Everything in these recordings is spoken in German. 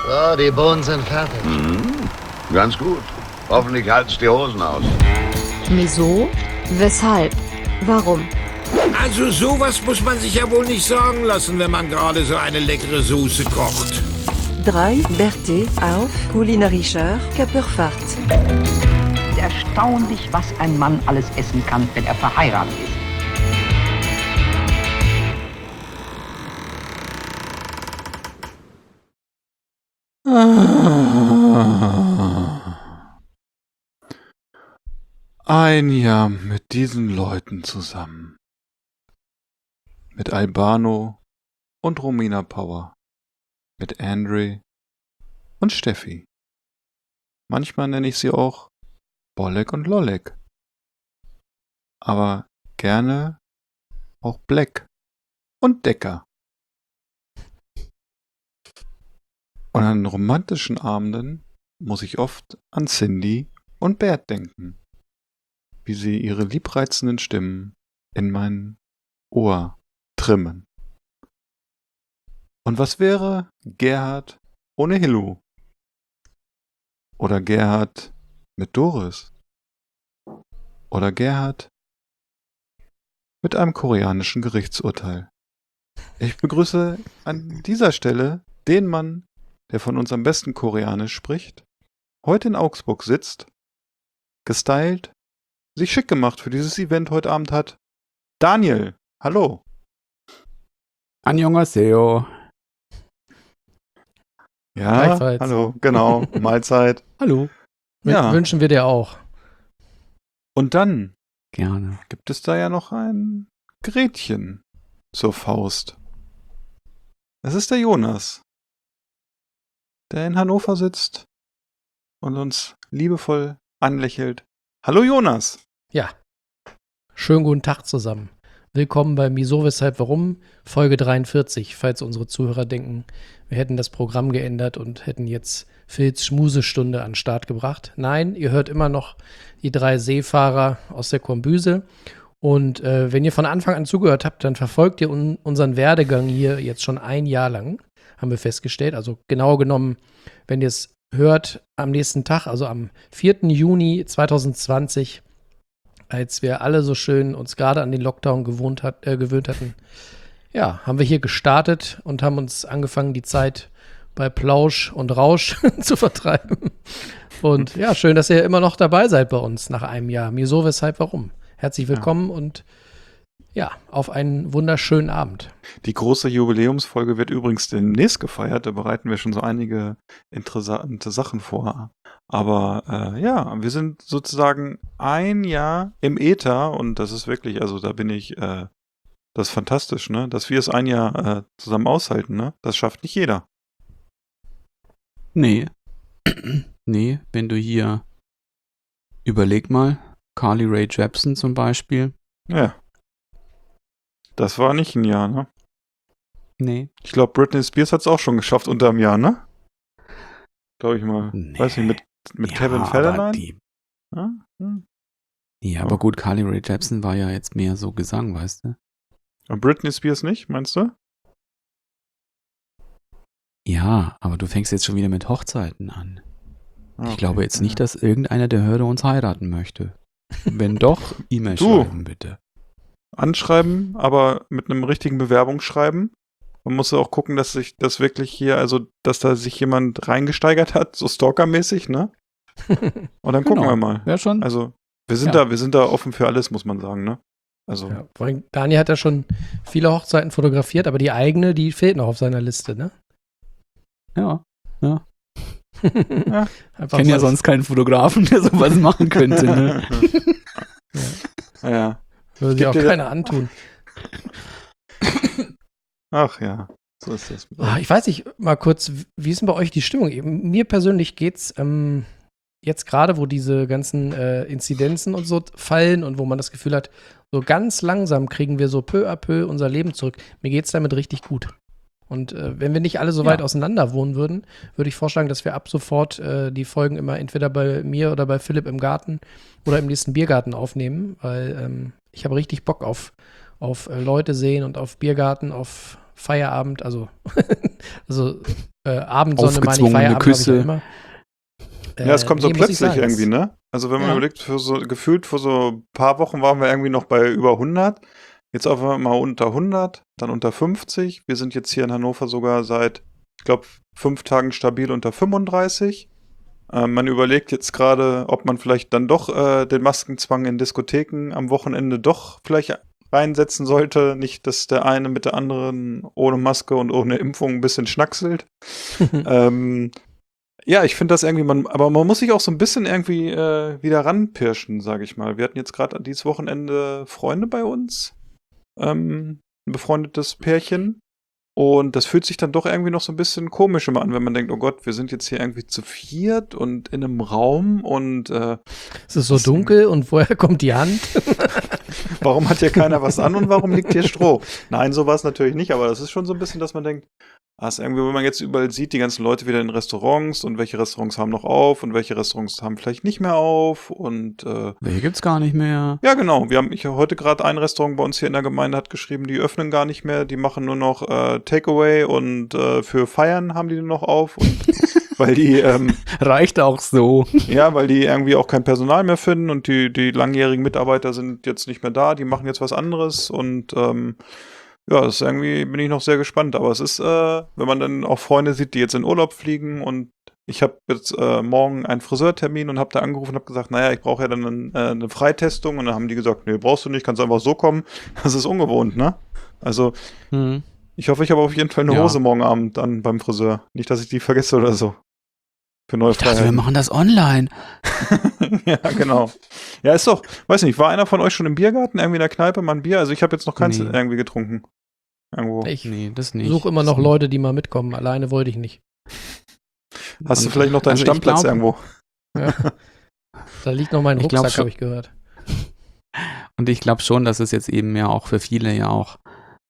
So, die Bohnen sind fertig. Ganz gut. Hoffentlich halt's die Hosen aus. Wieso? Weshalb? Warum? Also sowas muss man sich ja wohl nicht sagen lassen, wenn man gerade so eine leckere Soße kocht. 3 Berthe auf kulinarischer Körperfahrt. Erstaunlich, was ein Mann alles essen kann, wenn er verheiratet ist. Ein Jahr mit diesen Leuten zusammen. Mit Albano und Romina Power. Mit Andre und Steffi. Manchmal nenne ich sie auch Bollek und Lollek. Aber gerne auch Black und Decker. Und an romantischen Abenden muss ich oft an Cindy und Bert denken, wie sie ihre liebreizenden Stimmen in mein Ohr trimmen. Und was wäre Gerhard ohne Hillu? Oder Gerhard mit Doris? Oder Gerhard mit einem koreanischen Gerichtsurteil? Ich begrüße an dieser Stelle den Mann, der von uns am besten Koreanisch spricht, heute in Augsburg sitzt, gestylt, sich schick gemacht für dieses Event heute Abend hat. Daniel, hallo. Annyeonghaseyo. Ja, hallo, genau, Mahlzeit. Hallo. Ja. Wünschen wir dir auch. Und dann Gerne. gibt es da ja noch ein Gerätchen zur Faust. Es ist der Jonas, der in Hannover sitzt und uns liebevoll anlächelt. Hallo Jonas. Ja. Schönen guten Tag zusammen. Willkommen bei Wieso, Weshalb, Warum, Folge 43, falls unsere Zuhörer denken, wir hätten das Programm geändert und hätten jetzt Phils Schmusestunde an den Start gebracht. Nein, ihr hört immer noch die 3 Seefahrer aus der Kombüse. Und wenn ihr von Anfang an zugehört habt, dann verfolgt ihr unseren Werdegang hier jetzt schon ein Jahr lang, haben wir festgestellt. Also genau genommen, wenn ihr es hört, am nächsten Tag, also am 4. Juni 2020, als wir alle so schön uns gerade an den Lockdown gewöhnt hatten, ja, haben wir hier gestartet und haben uns angefangen, die Zeit bei Plausch und Rausch zu vertreiben. Und ja, schön, dass ihr immer noch dabei seid bei uns nach einem Jahr. Wieso, Weshalb, Warum. Herzlich willkommen und ja, auf einen wunderschönen Abend. Die große Jubiläumsfolge wird übrigens demnächst gefeiert. Da bereiten wir schon so einige interessante Sachen vor. Aber ja, wir sind sozusagen ein Jahr im Äther und das ist wirklich, also da bin ich, das ist fantastisch, ne? Dass wir es ein Jahr zusammen aushalten, ne? Das schafft nicht jeder. Nee. Nee, wenn du hier überleg mal, Carly Rae Jepsen zum Beispiel. Ja. Das war nicht ein Jahr, ne? Nee. Ich glaube, Britney Spears hat es auch schon geschafft unter einem Jahr, ne? Glaube ich mal. Nee. Weiß nicht, mit Ja, Kevin aber Federline? Ja? Ja, aber gut, Carly Rae Jepsen war ja jetzt mehr so Gesang, weißt du? Und Britney Spears nicht, meinst du? Ja, aber du fängst jetzt schon wieder mit Hochzeiten an. Okay. Ich glaube jetzt nicht, dass irgendeiner der Hörer uns heiraten möchte. Wenn doch, E-Mail Du. schreiben, bitte. Anschreiben, aber mit einem richtigen Bewerbungsschreiben. Man muss auch gucken, dass sich das wirklich hier, also dass da sich jemand reingesteigert hat, so stalkermäßig, ne? Und dann gucken Genau. wir mal. Ja, schon. Also wir sind da offen für alles, muss man sagen, ne? Also Ja, vor allem Daniel hat ja schon viele Hochzeiten fotografiert, aber die eigene, die fehlt noch auf seiner Liste, ne? Ja, ja. Ja. Ich kenne ja sonst keinen Fotografen, der sowas machen könnte, ne? ja. Würde sich Gibt auch dir- keiner antun. Ach ja, so ist das. Ich weiß nicht, mal kurz, wie ist denn bei euch die Stimmung? Mir persönlich geht's jetzt gerade, wo diese ganzen Inzidenzen und so fallen und wo man das Gefühl hat, so ganz langsam kriegen wir so peu à peu unser Leben zurück. Mir geht's damit richtig gut. Und wenn wir nicht alle so weit auseinander wohnen würden, würde ich vorschlagen, dass wir ab sofort die Folgen immer entweder bei mir oder bei Philipp im Garten oder im nächsten Biergarten aufnehmen, weil ich habe richtig Bock auf Leute sehen und auf Biergarten, auf Feierabend, also Abendsonne meine ich, Aufgezwungene Feierabend habe ich Küsse. ja immer. Ja, es kommt so nee, muss ich plötzlich sagen, irgendwie, ne? Also wenn man Ja. überlegt, gefühlt vor so ein paar Wochen waren wir irgendwie noch bei über 100. Jetzt auf einmal unter 100, dann unter 50. Wir sind jetzt hier in Hannover sogar seit, ich glaube, 5 Tagen stabil unter 35. Man überlegt jetzt gerade, ob man vielleicht dann doch den Maskenzwang in Diskotheken am Wochenende doch vielleicht reinsetzen sollte. Nicht, dass der eine mit der anderen ohne Maske und ohne Impfung ein bisschen schnackselt. Ja, ich finde das irgendwie, aber man muss sich auch so ein bisschen irgendwie wieder ranpirschen, sage ich mal. Wir hatten jetzt gerade dieses Wochenende Freunde bei uns, ein befreundetes Pärchen. Und das fühlt sich dann doch irgendwie noch so ein bisschen komisch immer an, wenn man denkt, oh Gott, wir sind jetzt hier irgendwie zu viert und in einem Raum und Es ist so dunkel und woher kommt die Hand? warum hat hier keiner was an und warum liegt hier Stroh? Nein, so war es natürlich nicht, aber das ist schon so ein bisschen, dass man denkt, ist irgendwie, wenn man jetzt überall sieht, die ganzen Leute wieder in Restaurants und welche Restaurants haben noch auf und welche Restaurants haben vielleicht nicht mehr auf und Welche gibt's gar nicht mehr. ja, genau. Ich habe heute gerade ein Restaurant bei uns hier in der Gemeinde hat geschrieben, die öffnen gar nicht mehr, die machen nur noch Takeaway und für Feiern haben die nur noch auf und weil die Reicht auch so. ja, weil die irgendwie auch kein Personal mehr finden und die langjährigen Mitarbeiter sind jetzt nicht mehr da, die machen jetzt was anderes und ja, das ist irgendwie, bin ich noch sehr gespannt, aber es ist, wenn man dann auch Freunde sieht, die jetzt in Urlaub fliegen und ich habe jetzt morgen einen Friseurtermin und habe da angerufen und habe gesagt, naja, ich brauche ja dann eine Freitestung und dann haben die gesagt, nee, brauchst du nicht, kannst einfach so kommen. Das ist ungewohnt, ne? Also Hm. ich hoffe, ich habe auf jeden Fall eine Ja. Hose morgen Abend dann beim Friseur. Nicht, dass ich die vergesse oder so. Für neue Ich dachte, wir Freiheiten. machen das online. Ja, genau. Ja, ist doch, weiß nicht, war einer von euch schon im Biergarten, irgendwie in der Kneipe, mal ein Bier? Also ich habe jetzt noch keins Nee. irgendwie getrunken. Irgendwo. Ich Nee, das nicht. suche immer noch Leute, die mal mitkommen. Alleine wollte ich nicht. Hast du Und- vielleicht noch deinen also ich Stammplatz glaub- irgendwo? Ja. Da liegt noch mein Ich glaub Rucksack, schon. habe ich gehört. Und ich glaube schon, dass es jetzt eben ja auch für viele ja auch,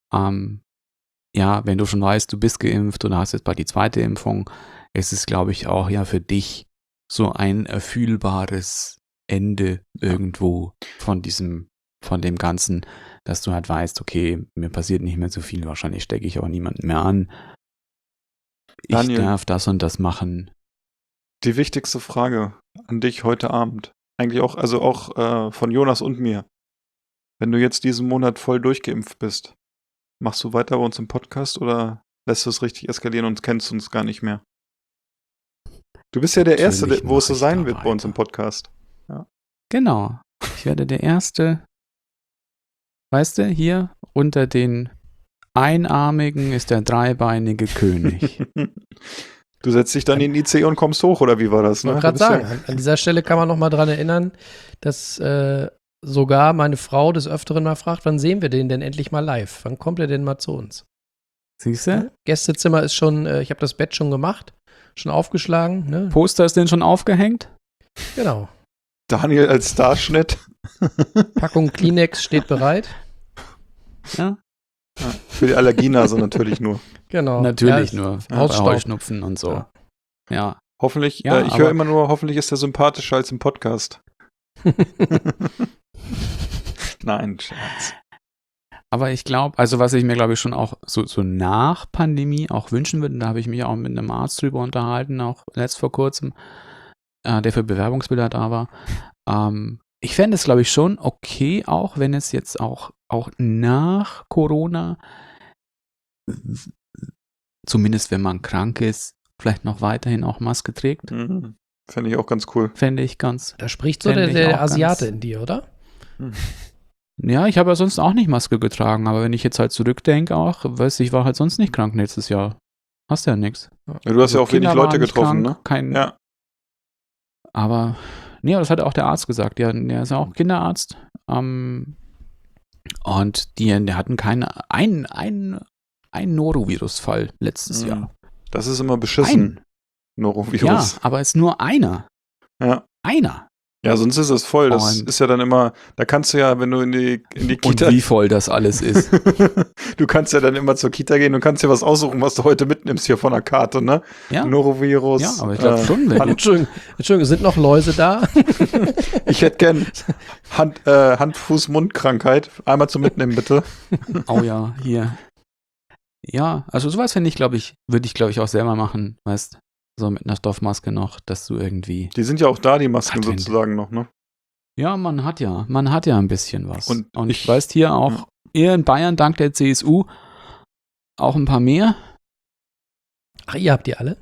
ja, wenn du schon weißt, du bist geimpft oder hast jetzt bald die zweite Impfung, ist es, glaube ich, auch ja für dich so ein erfühlbares Ende irgendwo von dem Ganzen, dass du halt weißt, okay, mir passiert nicht mehr so viel, wahrscheinlich stecke ich auch niemanden mehr an. Ich Daniel. darf das und das machen. Die wichtigste Frage an dich heute Abend. Eigentlich auch, also auch von Jonas und mir. Wenn du jetzt diesen Monat voll durchgeimpft bist, machst du weiter bei uns im Podcast oder lässt du es richtig eskalieren und kennst uns gar nicht mehr? Du bist ja der Erste, Natürlich wo es so mach ich sein da wird bei uns im weiter. Podcast. Genau. Ich werde der Erste, weißt du, hier unter den Einarmigen ist der dreibeinige König. Du setzt dich dann in den IC und kommst hoch, oder wie war das? Ich wollte Ne? gerade Du bist sagen, an dieser Stelle kann man noch mal dran erinnern, dass sogar meine Frau des Öfteren mal fragt, wann sehen wir den denn endlich mal live? Wann kommt er denn mal zu uns? Siehst du? Gästezimmer ist schon, ich habe das Bett schon gemacht, schon aufgeschlagen. Ne? Poster ist denn schon aufgehängt? Genau. Daniel als Starschnitt. Packung Kleenex steht bereit. Ja, Für die Allergienase natürlich nur. Genau. natürlich Ja, nur. Bei Hausstaub. Heuschnupfen und so. Ja. Ja. Hoffentlich, Ja, ich aber- höre immer nur, hoffentlich ist er sympathischer als im Podcast. Nein, Scherz. Aber ich glaube, also was ich mir, glaube ich, schon auch so nach Pandemie auch wünschen würde, da habe ich mich auch mit einem Arzt drüber unterhalten, auch letzt vor kurzem, der für Bewerbungsbilder da war. Ich fände es, glaube ich, schon okay, auch wenn es jetzt auch nach Corona, zumindest wenn man krank ist, vielleicht noch weiterhin auch Maske trägt. Mhm. Fände ich auch ganz cool. Fände ich ganz. Da spricht so Fände ich der auch Asiate ganz- in dir, oder? Ja, ich habe ja sonst auch nicht Maske getragen, aber wenn ich jetzt halt zurückdenke auch, weiß ich, war halt sonst nicht krank letztes Jahr. Hast ja nichts. Ja, du hast ja auch wenig Kinder Leute waren nicht getroffen, krank, Kein, ne? Ja. Aber, nee, das hat auch der Arzt gesagt. Der ist ja auch Kinderarzt. Und der hatten einen Norovirus-Fall letztes Mhm. Jahr. Das ist immer beschissen. Ja, Norovirus. aber es ist nur einer. Ja. Einer. Ja, sonst ist es voll. Das Und- ist ja dann immer, da kannst du ja, wenn du in die Und Kita, wie voll das alles ist. du kannst ja dann immer zur Kita gehen und kannst dir was aussuchen, was du heute mitnimmst hier von der Karte, ne? Ja, Norovirus. ja, aber ich glaube schon, wenn Entschuldigung, sind noch Läuse da? Ich hätte gern Hand-Fuß-Mund-Krankheit. Einmal zum Mitnehmen, bitte. Oh ja, hier. Ja, also sowas würde ich, glaube ich, auch selber machen, weißt, so mit einer Stoffmaske noch, dass du irgendwie, Die sind ja auch da, die Masken Advent. sozusagen noch, ne? ja, man hat ja ein bisschen was. Und ich ich- weiß hier auch, ihr in Bayern dank der CSU auch ein paar mehr. Ach, ihr habt die alle?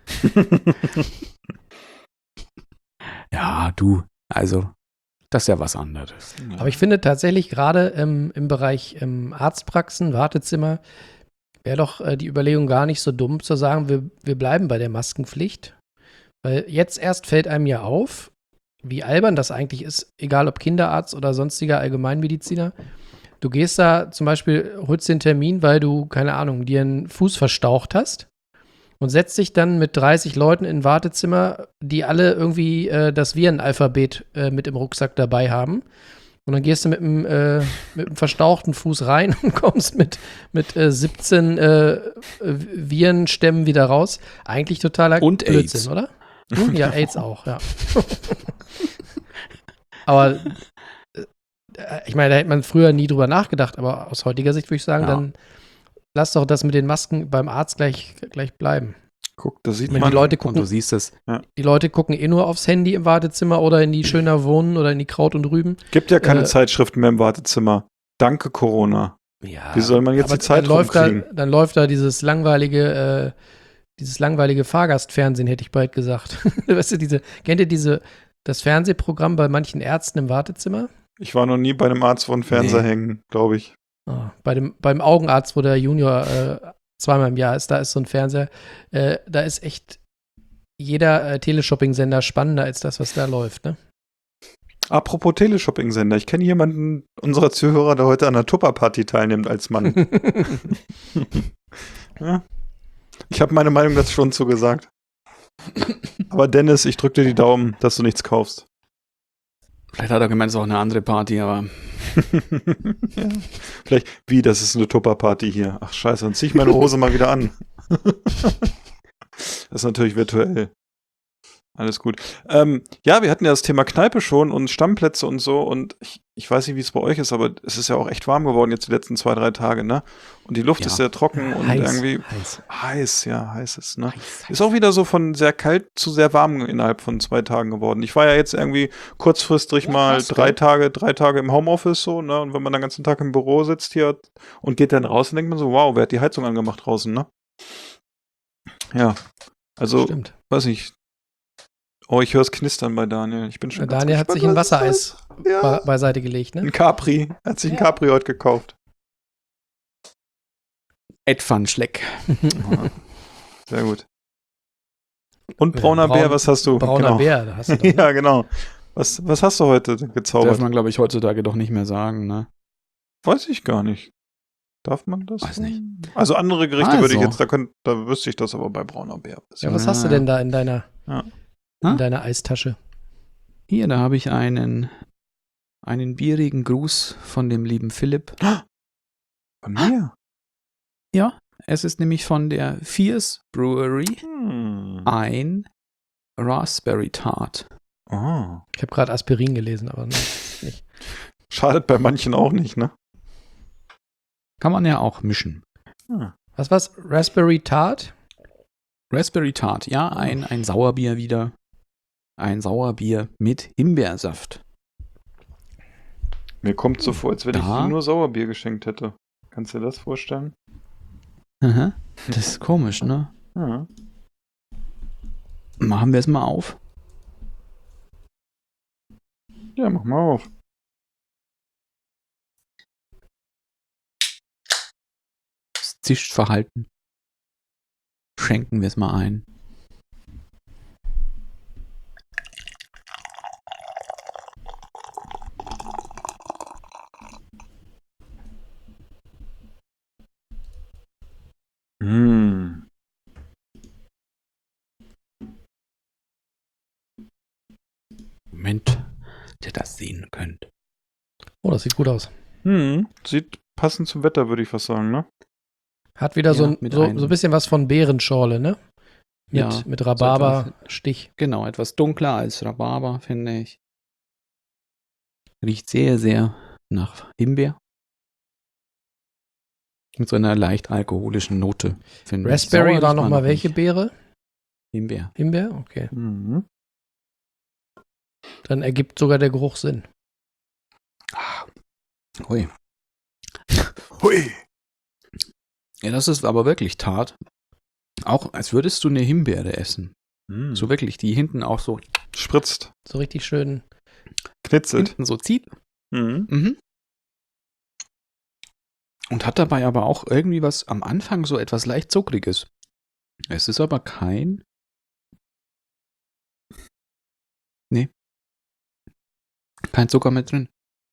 Ja, du, also, das ist ja was anderes. Aber ich finde tatsächlich gerade im Bereich Arztpraxen, Wartezimmer, wäre doch die Überlegung gar nicht so dumm zu sagen, wir bleiben bei der Maskenpflicht. Weil jetzt erst fällt einem ja auf, wie albern das eigentlich ist, egal ob Kinderarzt oder sonstiger Allgemeinmediziner. Du gehst da zum Beispiel, holst den Termin, weil du, keine Ahnung, dir einen Fuß verstaucht hast und setzt dich dann mit 30 Leuten in ein Wartezimmer, die alle irgendwie das Virenalphabet mit im Rucksack dabei haben. Und dann gehst du mit einem verstauchten Fuß rein und kommst mit 17 Virenstämmen wieder raus. Eigentlich totaler Und Blödsinn, AIDS. oder? Ja, AIDS auch, ja. Aber ich meine, da hätte man früher nie drüber nachgedacht, aber aus heutiger Sicht würde ich sagen, Ja. dann lass doch das mit den Masken beim Arzt gleich bleiben. Guck, da sieht Wenn man. die Leute Und du gucken, siehst es, die Leute gucken eh nur aufs Handy im Wartezimmer oder in die Schöner Wohnen oder in die Kraut und Rüben. Gibt ja keine äh, Zeitschriften mehr im Wartezimmer. Danke, Corona. Ja, Wie soll man jetzt aber die Zeit dann läuft rumkriegen? dann läuft da dieses langweilige Fahrgastfernsehen, hätte ich bald gesagt. Weißt du, kennt ihr das Fernsehprogramm bei manchen Ärzten im Wartezimmer? Ich war noch nie bei einem Arzt, wo ein Fernseher hängen, glaube ich. Beim Augenarzt, wo der Junior zweimal im Jahr ist, da ist so ein Fernseher. Da ist echt jeder Teleshopping-Sender spannender als das, was da läuft, ne? Apropos Teleshopping-Sender, ich kenne jemanden unserer Zuhörer, der heute an einer Tupper-Party teilnimmt als Mann. Ja. Ich habe meine Meinung dazu schon zugesagt. Aber Dennis, ich drücke dir die Daumen, dass du nichts kaufst. vielleicht hat er gemeint, es ist auch eine andere Party, aber Ja. Vielleicht, das ist eine Tupper-Party hier. Ach scheiße, dann zieh ich meine Hose mal wieder an. Das ist natürlich virtuell. Alles gut. Ja, wir hatten ja das Thema Kneipe schon und Stammplätze und so und ich weiß nicht, wie es bei euch ist, aber es ist ja auch echt warm geworden jetzt die letzten 2-3 Tage, ne? Und die Luft Ja. ist sehr trocken und irgendwie heiß ist es, ne? Ist auch wieder so von sehr kalt zu sehr warm innerhalb von 2 Tagen geworden. Ich war ja jetzt irgendwie kurzfristig mal krass, 3 Tage im Homeoffice so, ne? Und wenn man den ganzen Tag im Büro sitzt hier und geht dann raus, dann denkt man so, wow, wer hat die Heizung angemacht draußen, ne? Ja, also, Stimmt. weiß nicht. Oh, ich höre es knistern bei Daniel. Ich bin schon ganz Daniel hat gespannt, sich ein was es Wassereis ist. Ja. beiseite gelegt, ne? Ein Capri. Er hat sich ein Capri heute gekauft. Ed van Schleck. Ja. Sehr gut. Und brauner Bär, was hast du? Brauner Genau. Bär, da hast du doch, ne? Ja, genau. Was hast du heute gezaubert? Darf man, glaube ich, heutzutage doch nicht mehr sagen, ne? Weiß ich gar nicht. Darf man das? Weiß nicht. Also andere Gerichte würde ich Also. jetzt, da wüsste ich das aber bei brauner Bär. Ja, was hast du denn da in deiner Ja. Eistasche? Hier, da habe ich einen bierigen Gruß von dem lieben Philipp. Von mir? Ja, es ist nämlich von der Fierce Brewery ein Raspberry Tart. Oh. Ich habe gerade Aspirin gelesen, aber ne, nicht. Schadet bei manchen auch nicht, ne? Kann man ja auch mischen. Was? Raspberry Tart? Raspberry Tart, ja, ein Sauerbier wieder. Ein Sauerbier mit Himbeersaft. Mir kommt so vor, als wenn ich Da? dir nur Sauerbier geschenkt hätte. Kannst du dir das vorstellen? Aha. Das ist komisch, ne? Ja. Machen wir es mal auf. Ja, mach mal auf. Das Zischverhalten. Schenken wir es mal ein. Moment, ihr das sehen könnt. Oh, das sieht gut aus. Sieht passend zum Wetter, würde ich fast sagen, ne? Hat wieder Ja, mit so einem- ein bisschen was von Beerenschorle, ne? Ja, Mit Rhabarber-Stich. Genau, etwas dunkler als Rhabarber, finde ich. Riecht sehr, sehr nach Himbeer. Mit so einer leicht alkoholischen Note. Finde ich. Raspberry Sauer war riecht man nochmal welche nicht. Beere? Himbeer. Himbeer? Okay. Mhm. Dann ergibt sogar der Geruch Sinn. Hui. Hui. Ja, das ist aber wirklich tart. Auch als würdest du eine Himbeere essen. So wirklich, die hinten auch so, Spritzt. So richtig schön. Knitzelt. hinten so zieht. Mhm. Mhm. Und hat dabei aber auch irgendwie was am Anfang so etwas leicht Zuckriges. Es ist aber kein. Nee. Kein Zucker mit drin.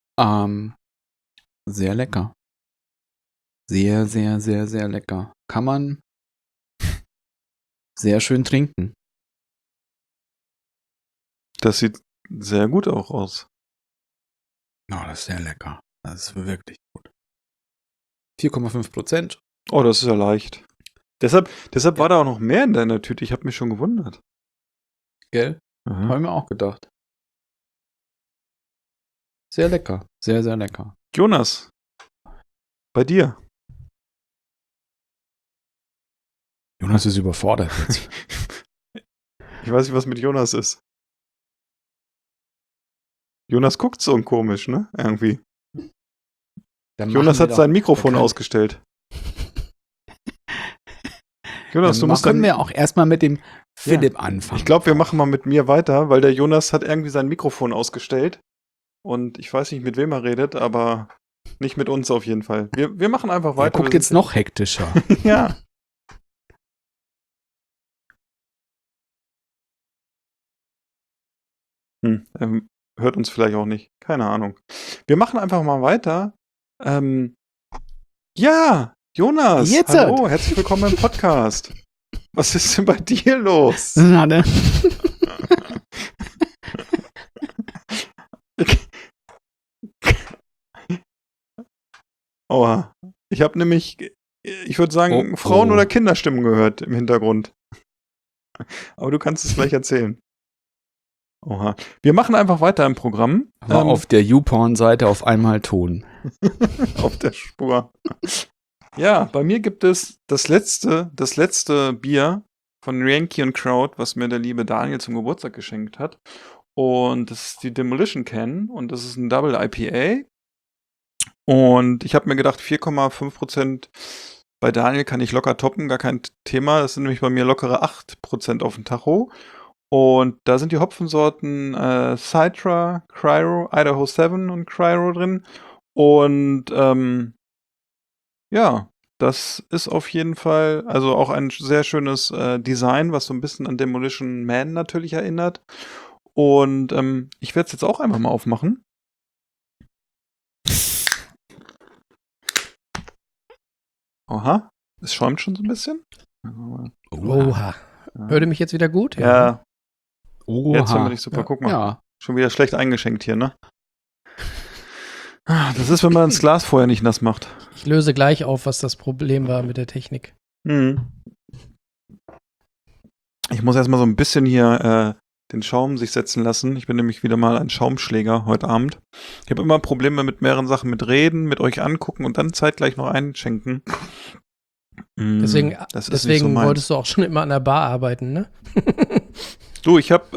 Sehr lecker. Sehr, sehr, sehr, sehr lecker. Kann man sehr schön trinken. Das sieht sehr gut auch aus. Oh, das ist sehr lecker. Das ist wirklich gut. 4,5%. Oh, das ist ja leicht. Deshalb war da auch noch mehr in deiner Tüte. Ich habe mich schon gewundert. Gell? Aha. Habe ich mir auch gedacht. Sehr lecker. Sehr, sehr lecker. Jonas, bei dir. Jonas ist überfordert jetzt. Ich weiß nicht, was mit Jonas ist. Jonas guckt so komisch, ne? Irgendwie. Dann Jonas machen wir hat doch- sein Mikrofon dann kann- ausgestellt. Jonas, du Dann musst können dann. wir auch erstmal mit dem Philipp anfangen. Ich glaube, wir machen mal mit mir weiter, weil der Jonas hat irgendwie sein Mikrofon ausgestellt. Und ich weiß nicht, mit wem er redet, aber nicht mit uns auf jeden Fall. Wir machen einfach Er weiter. guckt Wir jetzt sind- noch hektischer. Ja. Hört uns vielleicht auch nicht. Keine Ahnung. Wir machen einfach mal weiter. Ja, Jonas. Jetzt hallo, herzlich willkommen im Podcast. Was ist denn bei dir los? Na, ne? Oha. Ich habe nämlich, ich würde sagen, Oh, Frauen- oh. oder Kinderstimmen gehört im Hintergrund. Aber du kannst es gleich erzählen. Oha. Wir machen einfach weiter im Programm. War auf der YouPorn-Seite auf einmal Ton. auf der Spur. Ja, bei mir gibt es das letzte Bier von Yankee und Crowd, was mir der liebe Daniel zum Geburtstag geschenkt hat. Und das ist die Demolition Can und das ist ein Double IPA. Und ich habe mir gedacht, 4,5% bei Daniel kann ich locker toppen, gar kein Thema. Das sind nämlich bei mir lockere 8% auf dem Tacho. Und da sind die Hopfensorten Citra, Cryo, Idaho 7 und Cryo drin. Und ja, das ist auf jeden Fall, also auch ein sehr schönes Design, was so ein bisschen an Demolition Man natürlich erinnert. Und ich werde es jetzt auch einfach mal aufmachen. Oha, es schäumt schon so ein bisschen. Oha. Hört ihr mich jetzt wieder gut? Ja, Oha. jetzt haben wir dich super. Ja. Guck mal, Ja. schon wieder schlecht eingeschenkt hier, ne? Das ist, wenn man das Glas vorher nicht nass macht. Ich löse gleich auf, was das Problem war mit der Technik. Ich muss erstmal so ein bisschen hier den Schaum sich setzen lassen. Ich bin nämlich wieder mal ein Schaumschläger heute Abend. Ich habe immer Probleme mit mehreren Sachen, mit Reden, mit euch angucken und dann zeitgleich noch einschenken. Deswegen, das ist nicht so meins. wolltest du auch schon immer an der Bar arbeiten, ne? Du, ich hab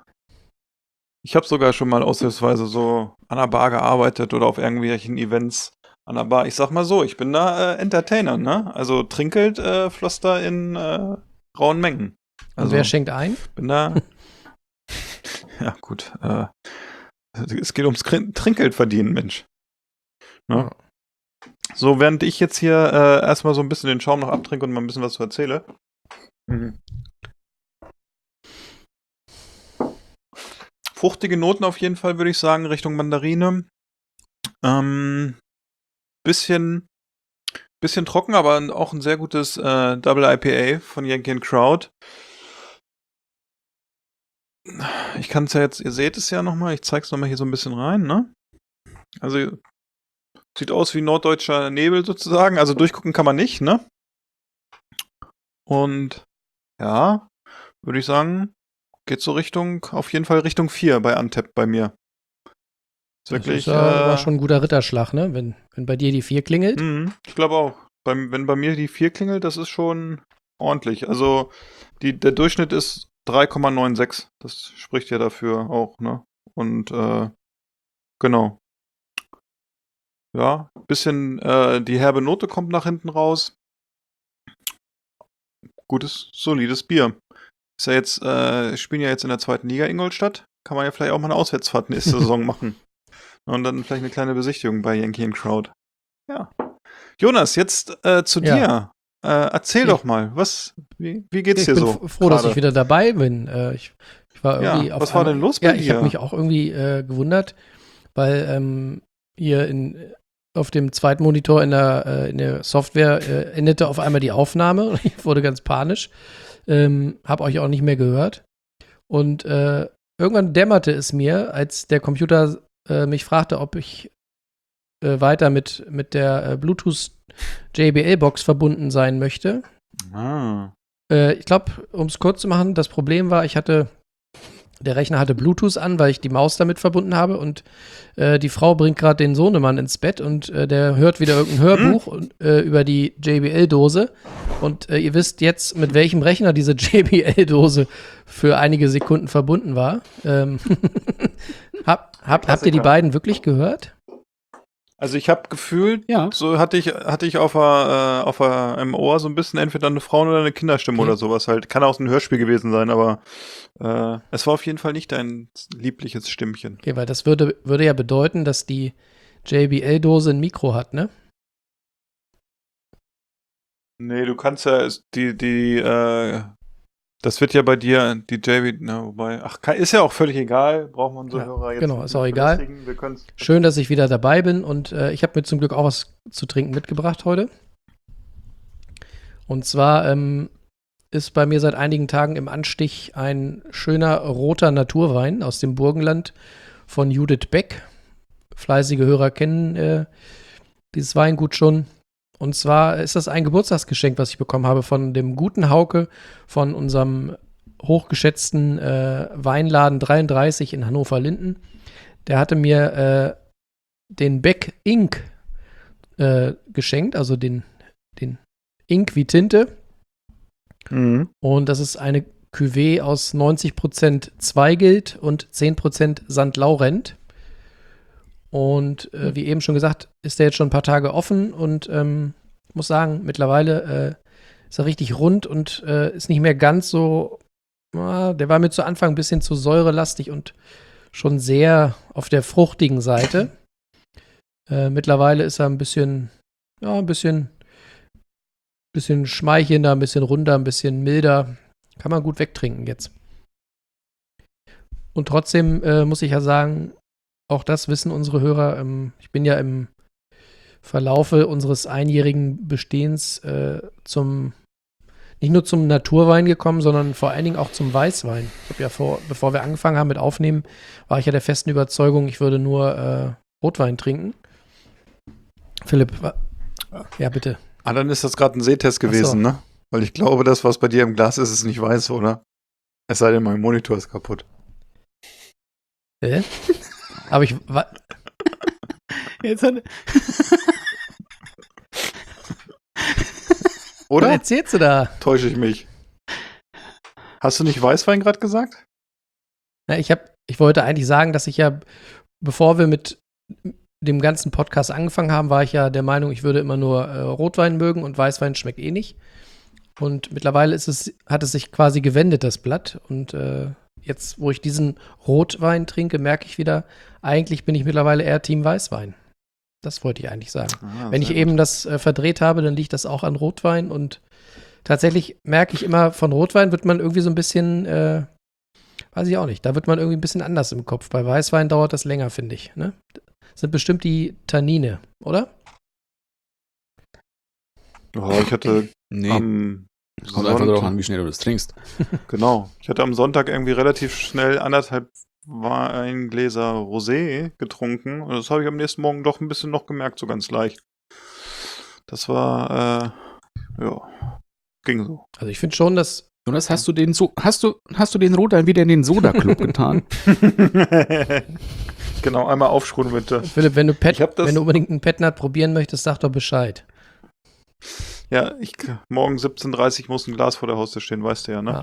sogar schon mal aushilfsweise so an der Bar gearbeitet oder auf irgendwelchen Events an der Bar. Ich sag mal so, ich bin da Entertainer, ne? Also Trinkgeld floss da in rauen Mengen. Und Also wer schenkt ein? bin da. Ja, gut. Es geht ums Trinkgeld verdienen, Mensch. Ne? So, während ich jetzt hier erstmal so ein bisschen den Schaum noch abtrinke und mal ein bisschen was zu erzähle. Fruchtige Noten auf jeden Fall, würde ich sagen, Richtung Mandarine. Bisschen trocken, aber auch ein sehr gutes Double IPA von Yankee & Crowd. Ich kann es ja jetzt, ihr seht es ja nochmal, ich zeig's nochmal hier so ein bisschen rein, ne? Also, sieht aus wie norddeutscher Nebel sozusagen, also durchgucken kann man nicht, ne? Und, ja, würde ich sagen, geht so auf jeden Fall Richtung 4 bei Antep bei mir. Ist Das wirklich, ist war schon ein guter Ritterschlag, ne? Wenn bei dir die 4 klingelt. Ich glaube auch. Wenn bei mir die 4 klingelt, das ist schon ordentlich. Also der Durchschnitt ist 3,96. Das spricht ja dafür auch, ne? Und genau. Ja, bisschen die herbe Note kommt nach hinten raus. Gutes, solides Bier. Ist ja jetzt, spielen ja jetzt in der 2. Liga Ingolstadt. Kann man ja vielleicht auch mal eine Auswärtsfahrt nächste Saison machen. Und dann vielleicht eine kleine Besichtigung bei Yankee & Crowd. Ja. Jonas, jetzt zu dir. Erzähl doch mal, wie geht's dir so? Ich bin froh, dass ich wieder dabei bin. Ich war irgendwie was war denn los bei dir? Ich habe mich auch irgendwie gewundert, weil hier auf dem zweiten Monitor in der Software endete auf einmal die Aufnahme. Ich wurde ganz panisch. Habe euch auch nicht mehr gehört. Und irgendwann dämmerte es mir, als der Computer mich fragte, ob ich weiter mit der Bluetooth JBL-Box verbunden sein möchte. Ich glaube, um es kurz zu machen, das Problem war, der Rechner hatte Bluetooth an, weil ich die Maus damit verbunden habe und die Frau bringt gerade den Sohnemann ins Bett und der hört wieder irgendein Hörbuch über die JBL-Dose und ihr wisst jetzt, mit welchem Rechner diese JBL-Dose für einige Sekunden verbunden war. Habt ihr die beiden wirklich gehört? Also ich habe gefühlt, Ja. so hatte ich im Ohr so ein bisschen entweder eine Frauen- oder eine Kinderstimme oder sowas halt. Kann auch ein Hörspiel gewesen sein, aber es war auf jeden Fall nicht dein liebliches Stimmchen. Okay, weil das würde ja bedeuten, dass die JBL-Dose ein Mikro hat, ne? Nee, du kannst ja das wird ja bei dir die wobei, ist ja auch völlig egal, brauchen wir unsere Hörer jetzt. Genau, ist auch egal. Schön, dass ich wieder dabei bin und ich habe mir zum Glück auch was zu trinken mitgebracht heute. Und zwar ist bei mir seit einigen Tagen im Anstich ein schöner roter Naturwein aus dem Burgenland von Judith Beck. Fleißige Hörer kennen dieses Weingut schon. Und zwar ist das ein Geburtstagsgeschenk, was ich bekommen habe von dem guten Hauke von unserem hochgeschätzten Weinladen 33 in Hannover-Linden. Der hatte mir den Beck Ink geschenkt, also den Ink wie Tinte. Mhm. Und das ist eine Cuvée aus 90% Zweigelt und 10% St. Laurent. Und wie eben schon gesagt, ist der jetzt schon ein paar Tage offen und muss sagen, mittlerweile ist er richtig rund und ist nicht mehr ganz so, der war mir zu Anfang ein bisschen zu säurelastig und schon sehr auf der fruchtigen Seite. Mittlerweile ist er ein bisschen schmeichelnder, ein bisschen runder, ein bisschen milder. Kann man gut wegtrinken jetzt. Und trotzdem muss ich ja sagen, auch das wissen unsere Hörer. Ich bin ja im Verlaufe unseres einjährigen Bestehens nicht nur zum Naturwein gekommen, sondern vor allen Dingen auch zum Weißwein. Ich habe ja bevor wir angefangen haben mit Aufnehmen, war ich ja der festen Überzeugung, ich würde nur Rotwein trinken. Philipp, ja bitte. Dann ist das gerade ein Sehtest gewesen, ne? Weil ich glaube, das, was bei dir im Glas ist, ist nicht weiß, oder? Es sei denn, mein Monitor ist kaputt. Aber ich Jetzt hat Oder? Was erzählst du da? Täusche ich mich? Hast du nicht Weißwein gerade gesagt? Na, ich wollte eigentlich sagen, dass ich ja, bevor wir mit dem ganzen Podcast angefangen haben, war ich ja der Meinung, ich würde immer nur Rotwein mögen und Weißwein schmeckt eh nicht. Und mittlerweile hat es sich quasi gewendet, das Blatt. Und jetzt, wo ich diesen Rotwein trinke, merke ich wieder, eigentlich bin ich mittlerweile eher Team Weißwein. Das wollte ich eigentlich sagen. Wenn ich eben das verdreht habe, dann liegt das auch an Rotwein. Und tatsächlich merke ich immer, von Rotwein wird man irgendwie so ein bisschen, weiß ich auch nicht, da wird man irgendwie ein bisschen anders im Kopf. Bei Weißwein dauert das länger, finde ich. Ne? Das sind bestimmt die Tannine, oder? Oh, ich hatte kommt einfach darauf an, wie schnell du das trinkst. Genau. Ich hatte am Sonntag irgendwie relativ schnell 1,5 Weingläser Rosé getrunken. Und das habe ich am nächsten Morgen doch ein bisschen noch gemerkt, so ganz leicht. Das war, ging so. Also ich finde schon, dass Jonas, hast du den Rotwein wieder in den Soda-Club getan? Genau, einmal aufschruhen bitte. Philipp, wenn du unbedingt einen Petnat probieren möchtest, sag doch Bescheid. Ja, morgen 17:30 muss ein Glas vor der Haustür stehen, weißt du ja, ne? Ja.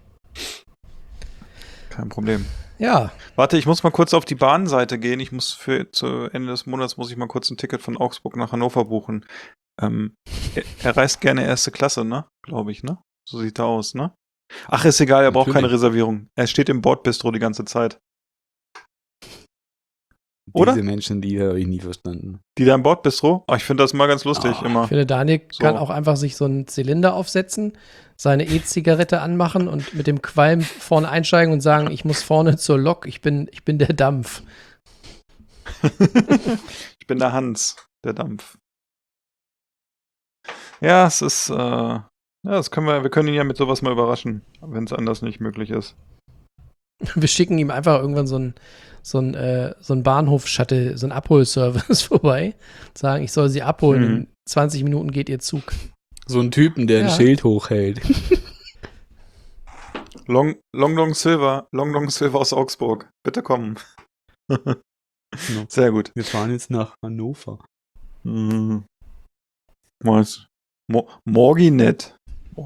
Kein Problem. Ja, Warte, ich muss mal kurz auf die Bahnseite gehen. Ich muss zu Ende des Monats muss ich mal kurz ein Ticket von Augsburg nach Hannover buchen. Er reist gerne erste Klasse, ne? Glaube ich, ne? So sieht er aus, ne? Ach, ist egal, er braucht keine Natürlich. Reservierung. Er steht im Bordbistro die ganze Zeit. Oder? Diese Menschen, die habe ich nie verstanden. Die da im Bordbistro? Oh, ich finde das mal ganz lustig, Ah. immer. ich finde, Daniel So. kann auch einfach sich so einen Zylinder aufsetzen, seine E-Zigarette anmachen und mit dem Qualm vorne einsteigen und sagen, ich muss vorne zur Lok, ich bin der Dampf. Ich bin der Hans, der Dampf. Ja, es ist, ja, wir können ihn ja mit sowas mal überraschen, wenn es anders nicht möglich ist. Wir schicken ihm einfach irgendwann so ein Bahnhof-Shuttle, so ein Abholservice vorbei, sagen, ich soll sie abholen, in 20 Minuten geht ihr Zug. So ein Typen, der Ja. ein Schild hochhält. Long Silver aus Augsburg. Bitte kommen. Sehr gut. Wir fahren jetzt nach Hannover. Mhm. Was? Morginet.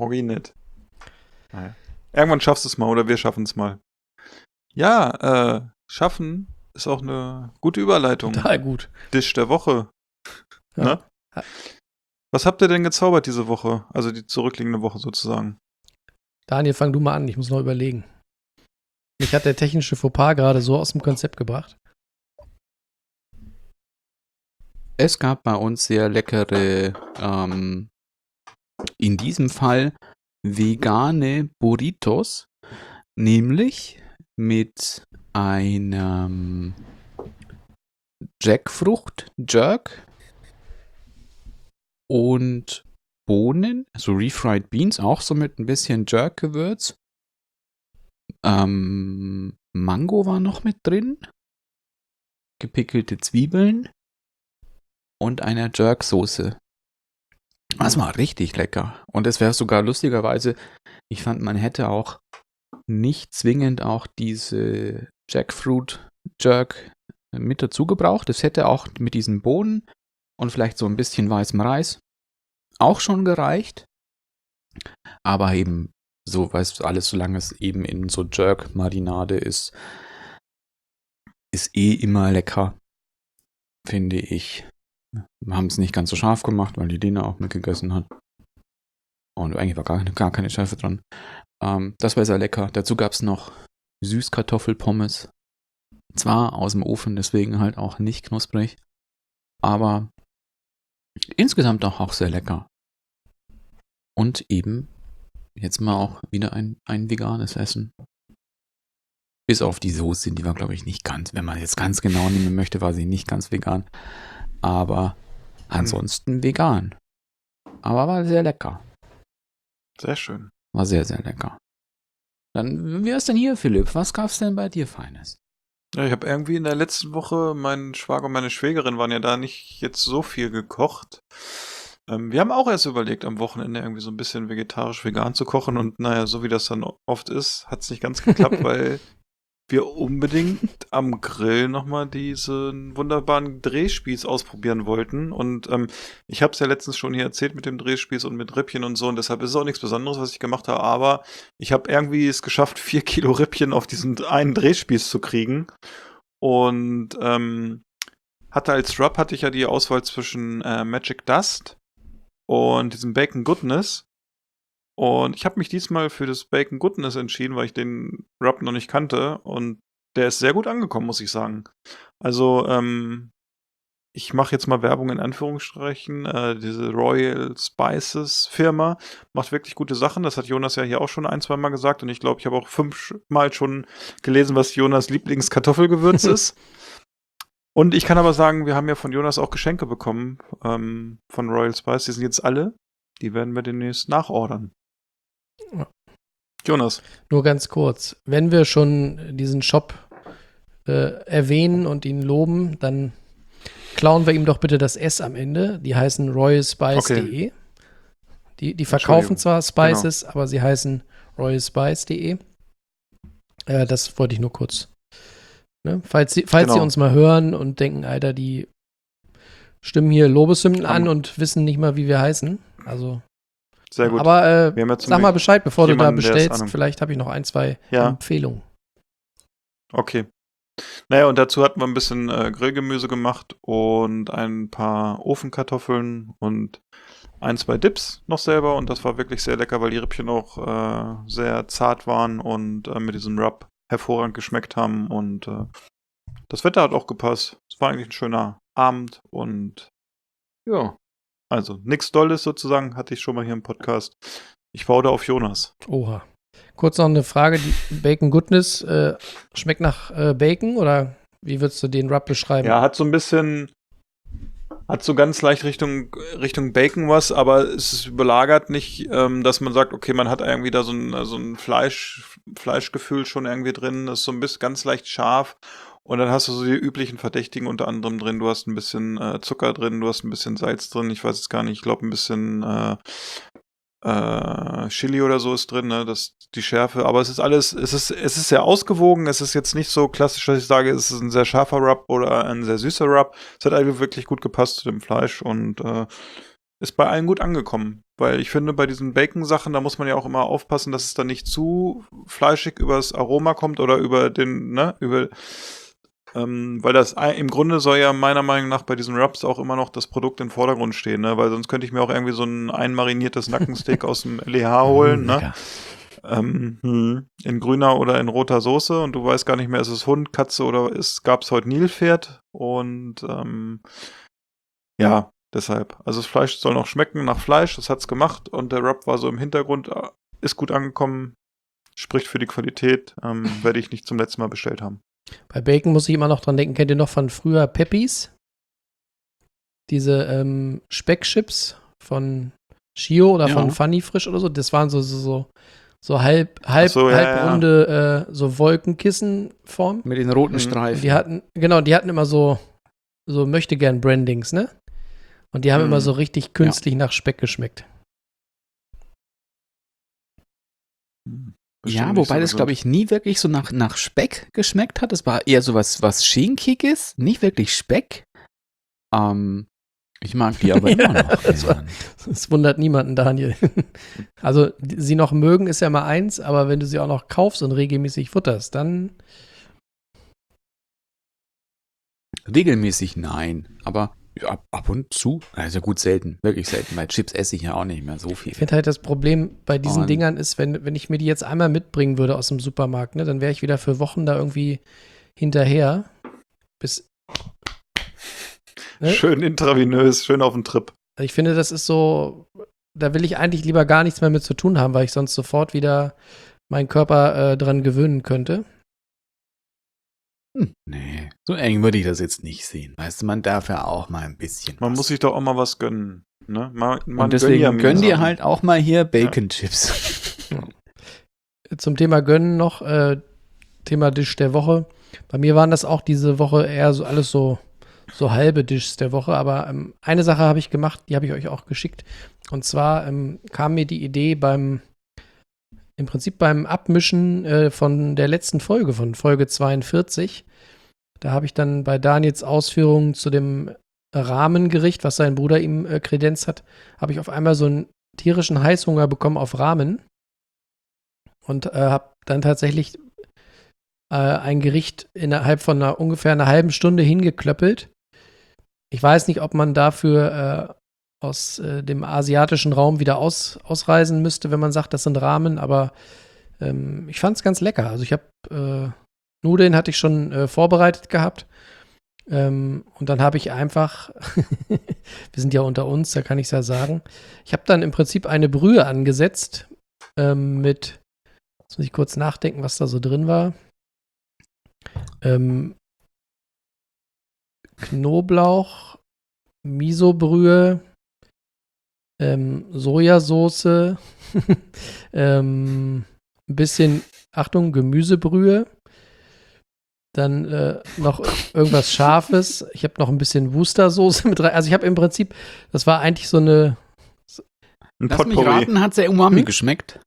Naja. Irgendwann schaffst du es mal oder wir schaffen es mal. Ja, schaffen ist auch eine gute Überleitung. Total gut. Dish der Woche. Ja. Ne? Was habt ihr denn gezaubert diese Woche? Also die zurückliegende Woche sozusagen. Daniel, fang du mal an, ich muss noch überlegen. Mich hat der technische Fauxpas gerade so aus dem Konzept gebracht. Es gab bei uns sehr leckere, in diesem Fall vegane Burritos, nämlich mit einem Jackfrucht-Jerk und Bohnen, also refried Beans, auch so mit ein bisschen Jerk-Gewürz. Mango war noch mit drin, gepickelte Zwiebeln und einer Jerk-Soße. Das war richtig lecker. Und es wäre sogar lustigerweise, ich fand, man hätte auch nicht zwingend auch diese Jackfruit Jerk mit dazu gebraucht. Es hätte auch mit diesen Bohnen und vielleicht so ein bisschen weißem Reis auch schon gereicht. Aber eben so, weißt du, alles, solange es eben in so Jerk-Marinade ist eh immer lecker, finde ich. Wir haben es nicht ganz so scharf gemacht, weil die Lena auch mitgegessen hat. Und eigentlich war gar keine Schärfe dran. Das war sehr lecker. Dazu gab es noch Süßkartoffelpommes. Zwar aus dem Ofen, deswegen halt auch nicht knusprig. Aber insgesamt auch sehr lecker. Und eben jetzt mal auch wieder ein veganes Essen. Bis auf die Soße, die war, glaube ich, nicht ganz, wenn man jetzt ganz genau nehmen möchte, war sie nicht ganz vegan. Aber ansonsten vegan. Aber war sehr lecker. Sehr schön. War sehr, sehr lecker. Dann, wie ist denn hier, Philipp? Was gab's denn bei dir Feines? Ja, ich habe irgendwie in der letzten Woche, mein Schwager und meine Schwägerin waren ja da, nicht jetzt so viel gekocht. Wir haben auch erst überlegt, am Wochenende irgendwie so ein bisschen vegetarisch-vegan zu kochen und naja, so wie das dann oft ist, hat es nicht ganz geklappt, weil wir unbedingt am Grill nochmal diesen wunderbaren Drehspieß ausprobieren wollten. Und ich habe es ja letztens schon hier erzählt mit dem Drehspieß und mit Rippchen und so. Und deshalb ist es auch nichts Besonderes, was ich gemacht habe. Aber ich habe irgendwie es geschafft, 4 Kilo Rippchen auf diesen einen Drehspieß zu kriegen. Und hatte ich ja die Auswahl zwischen Magic Dust und diesem Bacon Goodness. Und ich habe mich diesmal für das Bacon Goodness entschieden, weil ich den Rub noch nicht kannte. Und der ist sehr gut angekommen, muss ich sagen. Also, ich mache jetzt mal Werbung in Anführungsstrichen. Diese Royal Spices Firma macht wirklich gute Sachen. Das hat Jonas ja hier auch schon 1-2 Mal gesagt. Und ich glaube, ich habe auch 5 Mal schon gelesen, was Jonas Lieblingskartoffelgewürz ist. Und ich kann aber sagen, wir haben ja von Jonas auch Geschenke bekommen von Royal Spice. Die sind jetzt alle. Die werden wir demnächst nachordern. Ja. Jonas. Nur ganz kurz, wenn wir schon diesen Shop erwähnen und ihn loben, dann klauen wir ihm doch bitte das S am Ende. Die heißen royalspice.de. Die verkaufen zwar Spices, aber sie heißen royalspice.de. Das wollte ich nur kurz. Ne? Falls Sie uns mal hören und denken, Alter, die stimmen hier Lobeshymnen an und wissen nicht mal, wie wir heißen. Also, Sehr gut. aber Wir haben ja zum sag mal Glück Bescheid, bevor du da jemanden, der es bestellst. annimmt. Vielleicht habe ich noch 1, 2 Ja. Empfehlungen. Okay. Naja, und dazu hatten wir ein bisschen Grillgemüse gemacht und ein paar Ofenkartoffeln und 1, 2 Dips noch selber. Und das war wirklich sehr lecker, weil die Rippchen auch sehr zart waren und mit diesem Rub hervorragend geschmeckt haben. Und das Wetter hat auch gepasst. Es war eigentlich ein schöner Abend und ja, also nichts Dolles sozusagen, hatte ich schon mal hier im Podcast. Ich baue da auf Jonas. Oha. Kurz noch eine Frage. Die Bacon Goodness schmeckt nach Bacon oder wie würdest du den Rub beschreiben? Ja, hat so ganz leicht Richtung Bacon was, aber es ist überlagert nicht, dass man sagt, okay, man hat irgendwie da so ein Fleischgefühl schon irgendwie drin, das ist so ein bisschen ganz leicht scharf und dann hast du so die üblichen Verdächtigen unter anderem drin, du hast ein bisschen Zucker drin, du hast ein bisschen Salz drin, ich weiß es gar nicht, ich glaube ein bisschen Chili oder so ist drin, ne, die Schärfe, aber es ist sehr ausgewogen, es ist jetzt nicht so klassisch, dass ich sage, es ist ein sehr scharfer Rub oder ein sehr süßer Rub, es hat einfach wirklich gut gepasst zu dem Fleisch und ist bei allen gut angekommen, weil ich finde, bei diesen Bacon-Sachen, da muss man ja auch immer aufpassen, dass es dann nicht zu fleischig übers Aroma kommt oder über weil das im Grunde soll ja meiner Meinung nach bei diesen Rubs auch immer noch das Produkt im Vordergrund stehen, ne? Weil sonst könnte ich mir auch irgendwie so ein einmariniertes Nackensteak aus dem LEH holen, ne? In grüner oder in roter Soße und du weißt gar nicht mehr, ist es Hund, Katze oder gab es heute Nilpferd und ja, deshalb. Also das Fleisch soll noch schmecken nach Fleisch, das hat's gemacht und der Rub war so im Hintergrund, ist gut angekommen, spricht für die Qualität, werde ich nicht zum letzten Mal bestellt haben. Bei Bacon muss ich immer noch dran denken, kennt ihr noch von früher Peppies? Diese Speckchips von Chio oder von Funny Frisch oder so, das waren so halbrunde so Wolkenkissenform. Mit den roten Streifen. Die hatten immer so möchtegern Brandings, ne? Und die haben immer so richtig künstlich nach Speck geschmeckt. Ja, wobei das, glaube ich, nie wirklich so nach Speck geschmeckt hat. Es war eher so was Schinkiges, nicht wirklich Speck. Ich mag die aber immer noch. Das wundert niemanden, Daniel. Also, sie noch mögen ist ja mal eins, aber wenn du sie auch noch kaufst und regelmäßig futterst, dann Regelmäßig nein, aber ab und zu, also gut selten, wirklich selten, weil Chips esse ich ja auch nicht mehr so viel. ich finde halt das Problem bei diesen Und- Dingern ist, wenn ich mir die jetzt einmal mitbringen würde aus dem Supermarkt, ne, dann wäre ich wieder für Wochen da irgendwie hinterher. Bis. Ne? Schön intravenös, schön auf den Trip. Ich finde, das ist so, da will ich eigentlich lieber gar nichts mehr mit zu tun haben, weil ich sonst sofort wieder meinen Körper dran gewöhnen könnte. Nee, so eng würde ich das jetzt nicht sehen. Weißt du, man darf ja auch mal ein bisschen Man was. muss sich doch auch mal was gönnen. Ne? Und deswegen gönn dir halt auch mal hier Bacon-Chips. Zum Thema Gönnen noch, Thema Dish der Woche. Bei mir waren das auch diese Woche eher so alles so halbe Dishes der Woche, aber eine Sache habe ich gemacht, die habe ich euch auch geschickt. Und zwar kam mir die Idee im Prinzip beim Abmischen von der letzten Folge, von Folge 42. Da habe ich dann bei Daniels Ausführungen zu dem Rahmengericht, was sein Bruder ihm kredenzt hat, habe ich auf einmal so einen tierischen Heißhunger bekommen auf Ramen. Und habe dann tatsächlich ein Gericht innerhalb von ungefähr einer halben Stunde hingeklöppelt. Ich weiß nicht, ob man dafür aus dem asiatischen Raum wieder ausreisen müsste, wenn man sagt, das sind Ramen, aber ich fand es ganz lecker. Also ich habe Nudeln hatte ich schon vorbereitet gehabt und dann habe ich einfach, wir sind ja unter uns, da kann ich es ja sagen, ich habe dann im Prinzip eine Brühe angesetzt mit, jetzt muss ich kurz nachdenken, was da so drin war, Knoblauch, Miso-Brühe, Sojasauce, ein bisschen, Achtung, Gemüsebrühe, dann noch irgendwas Scharfes. Ich habe noch ein bisschen Worcestersoße mit rein. Also ich habe im Prinzip, das war eigentlich so eine Ein Lass mich Potpourri. raten, hat sehr umami geschmeckt.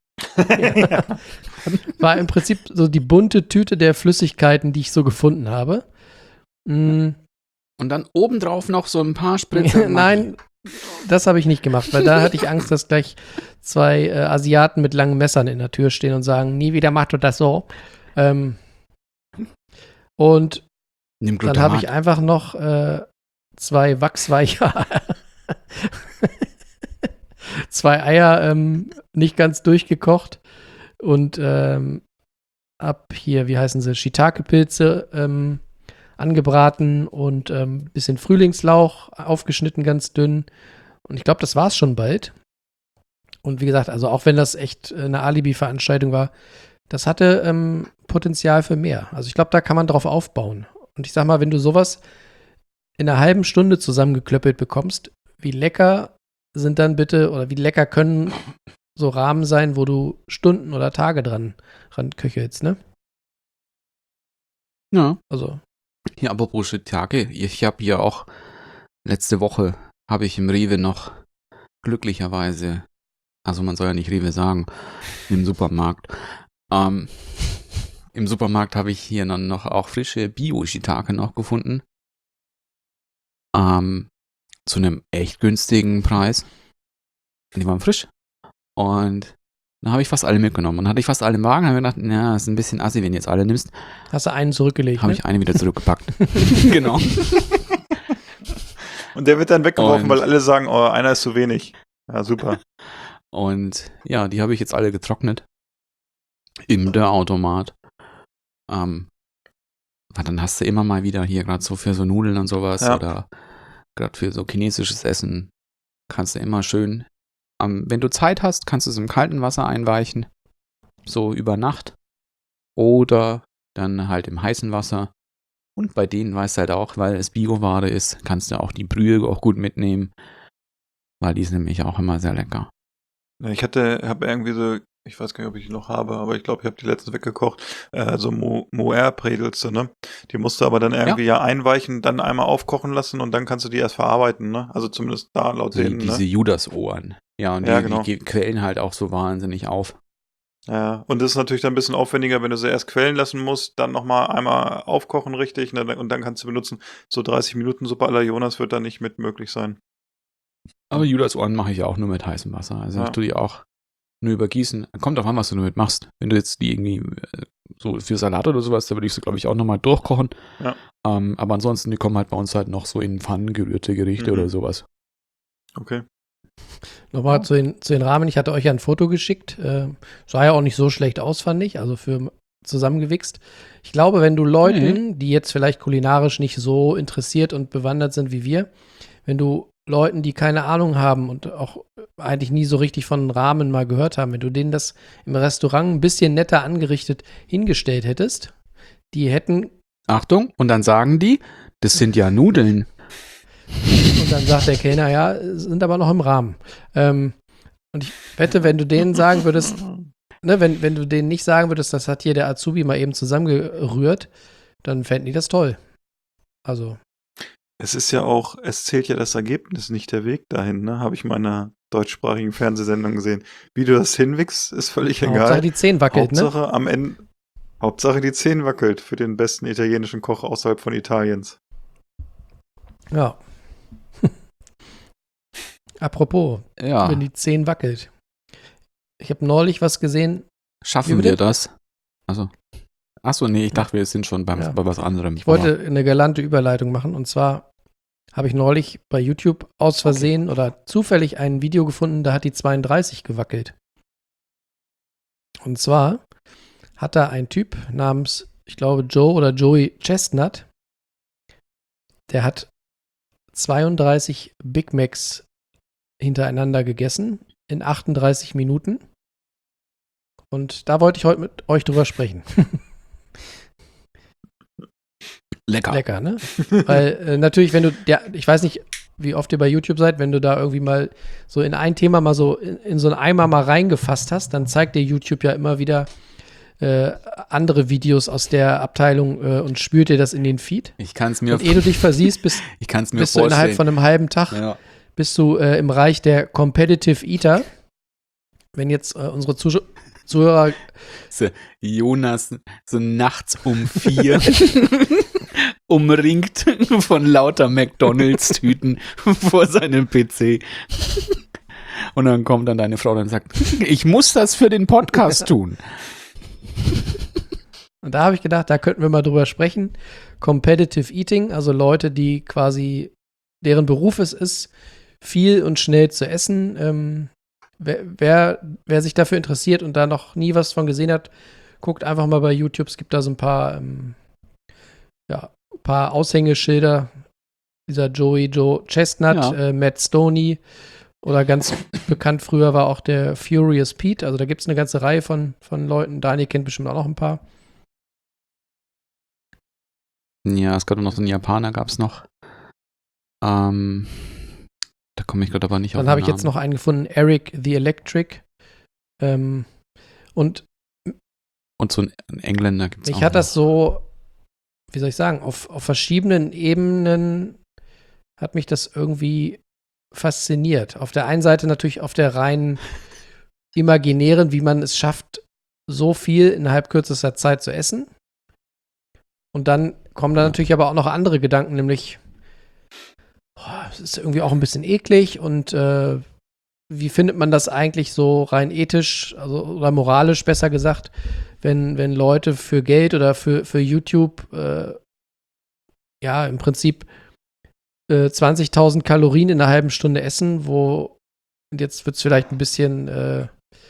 war im Prinzip so die bunte Tüte der Flüssigkeiten, die ich so gefunden habe. Und dann obendrauf noch so ein paar Spritzer. Nein, Das habe ich nicht gemacht, weil da hatte ich Angst, dass gleich zwei Asiaten mit langen Messern in der Tür stehen und sagen, nie wieder machst du das so. Und Nimm dann habe ich Glutamat. einfach noch zwei wachsweiche zwei Eier nicht ganz durchgekocht und ab hier, wie heißen sie, Shiitake-Pilze angebraten und bisschen Frühlingslauch aufgeschnitten, ganz dünn. Und ich glaube, das war's schon bald. Und wie gesagt, also auch wenn das echt eine Alibi-Veranstaltung war, das hatte Potenzial für mehr. Also ich glaube, da kann man drauf aufbauen. Und ich sag mal, wenn du sowas in einer halben Stunde zusammengeklöppelt bekommst, wie lecker sind dann bitte, oder wie lecker können so Rahmen sein, wo du Stunden oder Tage dran köchelst, ne? Ja. Also, Hier, apropos Shiitake, ich habe hier auch, letzte Woche habe ich im Rewe noch glücklicherweise, also man soll ja nicht Rewe sagen, im Supermarkt, im Supermarkt habe ich hier dann noch auch frische Bio-Shiitake noch gefunden. Zu einem echt günstigen Preis. Die waren frisch. Und dann habe ich fast alle mitgenommen. Und hatte ich fast alle im Wagen, habe ich gedacht, na, ist ein bisschen assi, wenn du jetzt alle nimmst. hast du einen zurückgelegt, Habe ne? ich eine wieder zurückgepackt. Genau. Und der wird dann weggeworfen, Und- weil alle sagen, oh, einer ist zu wenig. Ja, super. Und ja, die habe ich jetzt alle getrocknet. Im der Automat. Weil dann hast du immer mal wieder hier, gerade so für so Nudeln und sowas Ja. oder gerade für so chinesisches Essen, kannst du immer schön, wenn du Zeit hast, kannst du es im kalten Wasser einweichen, so über Nacht. Oder dann halt im heißen Wasser. Und bei denen weißt du halt auch, weil es Bioware ist, kannst du auch die Brühe auch gut mitnehmen. Weil die ist nämlich auch immer sehr lecker. Ja, ich habe irgendwie so, ich weiß gar nicht, ob ich die noch habe, aber ich glaube, ich habe die letztens weggekocht, so Moer-Bredelste, ne? Die musst du aber dann irgendwie ja einweichen, dann einmal aufkochen lassen und dann kannst du die erst verarbeiten, ne? Also zumindest da laut denen, Diese ne? Judas-Ohren. Ja, und Ja, die, genau. die quellen halt auch so wahnsinnig auf. Ja, und das ist natürlich dann ein bisschen aufwendiger, wenn du sie erst quellen lassen musst, dann nochmal einmal aufkochen richtig, ne? Und dann kannst du benutzen. So 30 Minuten Suppe à la Jonas wird da nicht mit möglich sein. Aber Judas-Ohren mache ich auch nur mit heißem Wasser. Also Ja. ich tue die auch nur übergießen. Kommt drauf an, was du damit machst. Wenn du jetzt die irgendwie so für Salat oder sowas, da würde ich sie, glaube ich, auch nochmal durchkochen. Ja. Aber ansonsten, die kommen halt bei uns halt noch so in Pfannen gerührte Gerichte Mhm. oder sowas. Okay. Nochmal zu den Rahmen. Ich hatte euch ja ein Foto geschickt. Sah ja auch nicht so schlecht aus, fand ich. Also für zusammengewichst. Ich glaube, wenn du Leuten, die jetzt vielleicht kulinarisch nicht so interessiert und bewandert sind wie wir, wenn du Leuten, die keine Ahnung haben und auch eigentlich nie so richtig von Ramen mal gehört haben, wenn du denen das im Restaurant ein bisschen netter angerichtet hingestellt hättest, die hätten, Achtung, und dann sagen die, das sind ja Nudeln. und dann sagt der Kellner, ja, sind aber noch im Rahmen. Und ich wette, wenn du denen sagen würdest, ne, wenn du denen nicht sagen würdest, das hat hier der Azubi mal eben zusammengerührt, dann fänden die das toll. Also, Es ist ja auch, es zählt ja das Ergebnis, nicht der Weg dahin, ne? Habe ich in meiner deutschsprachigen Fernsehsendung gesehen. Wie du das hinwickst, ist völlig Hauptsache egal. die 10 wackelt, ne? Hauptsache am Ende, Hauptsache die 10 wackelt für den besten italienischen Koch außerhalb von Italiens. Ja. Apropos, Ja, wenn die 10 wackelt. Ich habe neulich was gesehen. Wie schaffen bitte? wir das? Also, achso, nee, ich dachte, wir sind schon bei was anderem. Ich wollte eine galante Überleitung machen. Und zwar habe ich neulich bei YouTube aus Versehen oder zufällig ein Video gefunden, da hat die 32 gewackelt. Und zwar hat da ein Typ namens, ich glaube, Joe oder Joey Chestnut, der hat 32 Big Macs hintereinander gegessen in 38 Minuten. Und da wollte ich heute mit euch drüber sprechen. Lecker. Lecker, ne? Weil natürlich, wenn du, ja, ich weiß nicht, wie oft ihr bei YouTube seid, wenn du da irgendwie mal so in ein Thema mal so in so einen Eimer mal reingefasst hast, dann zeigt dir YouTube ja immer wieder andere Videos aus der Abteilung und spült dir das in den Feed. Ich kann es mir, Und ehe du dich versiehst, bist ich kann's mir du vorstellen. innerhalb von einem halben Tag Ja. bist du im Reich der Competitive Eater. Wenn jetzt unsere Zuhörer So, Jonas, so nachts um 4 umringt von lauter McDonalds-Tüten vor seinem PC. Und dann kommt dann deine Frau und sagt, ich muss das für den Podcast tun. Und da habe ich gedacht, da könnten wir mal drüber sprechen. Competitive Eating, also Leute, die quasi, deren Beruf es ist, viel und schnell zu essen. Wer sich dafür interessiert und da noch nie was von gesehen hat, guckt einfach mal bei YouTube. Es gibt da so ein paar Aushängeschilder. Dieser Joe Chestnut, Matt Stoney oder ganz bekannt früher war auch der Furious Pete. Also da gibt es eine ganze Reihe von Leuten. Daniel kennt bestimmt auch noch ein paar. Ja, es gab noch so einen Japaner, gab es noch. Da komme ich gerade aber nicht auf den Dann habe ich Namen. jetzt noch einen gefunden, Eric the Electric. Und so ein Engländer gibt es auch. mich hat das so, wie soll ich sagen, auf verschiedenen Ebenen hat mich das irgendwie fasziniert. Auf der einen Seite natürlich auf der rein imaginären, wie man es schafft, so viel innerhalb kürzester Zeit zu essen. Und dann kommen da natürlich aber auch noch andere Gedanken, nämlich es ist irgendwie auch ein bisschen eklig und wie findet man das eigentlich so rein ethisch, also oder moralisch besser gesagt, wenn Leute für Geld oder für YouTube im Prinzip 20.000 Kalorien in einer halben Stunde essen, und jetzt wird es vielleicht ein bisschen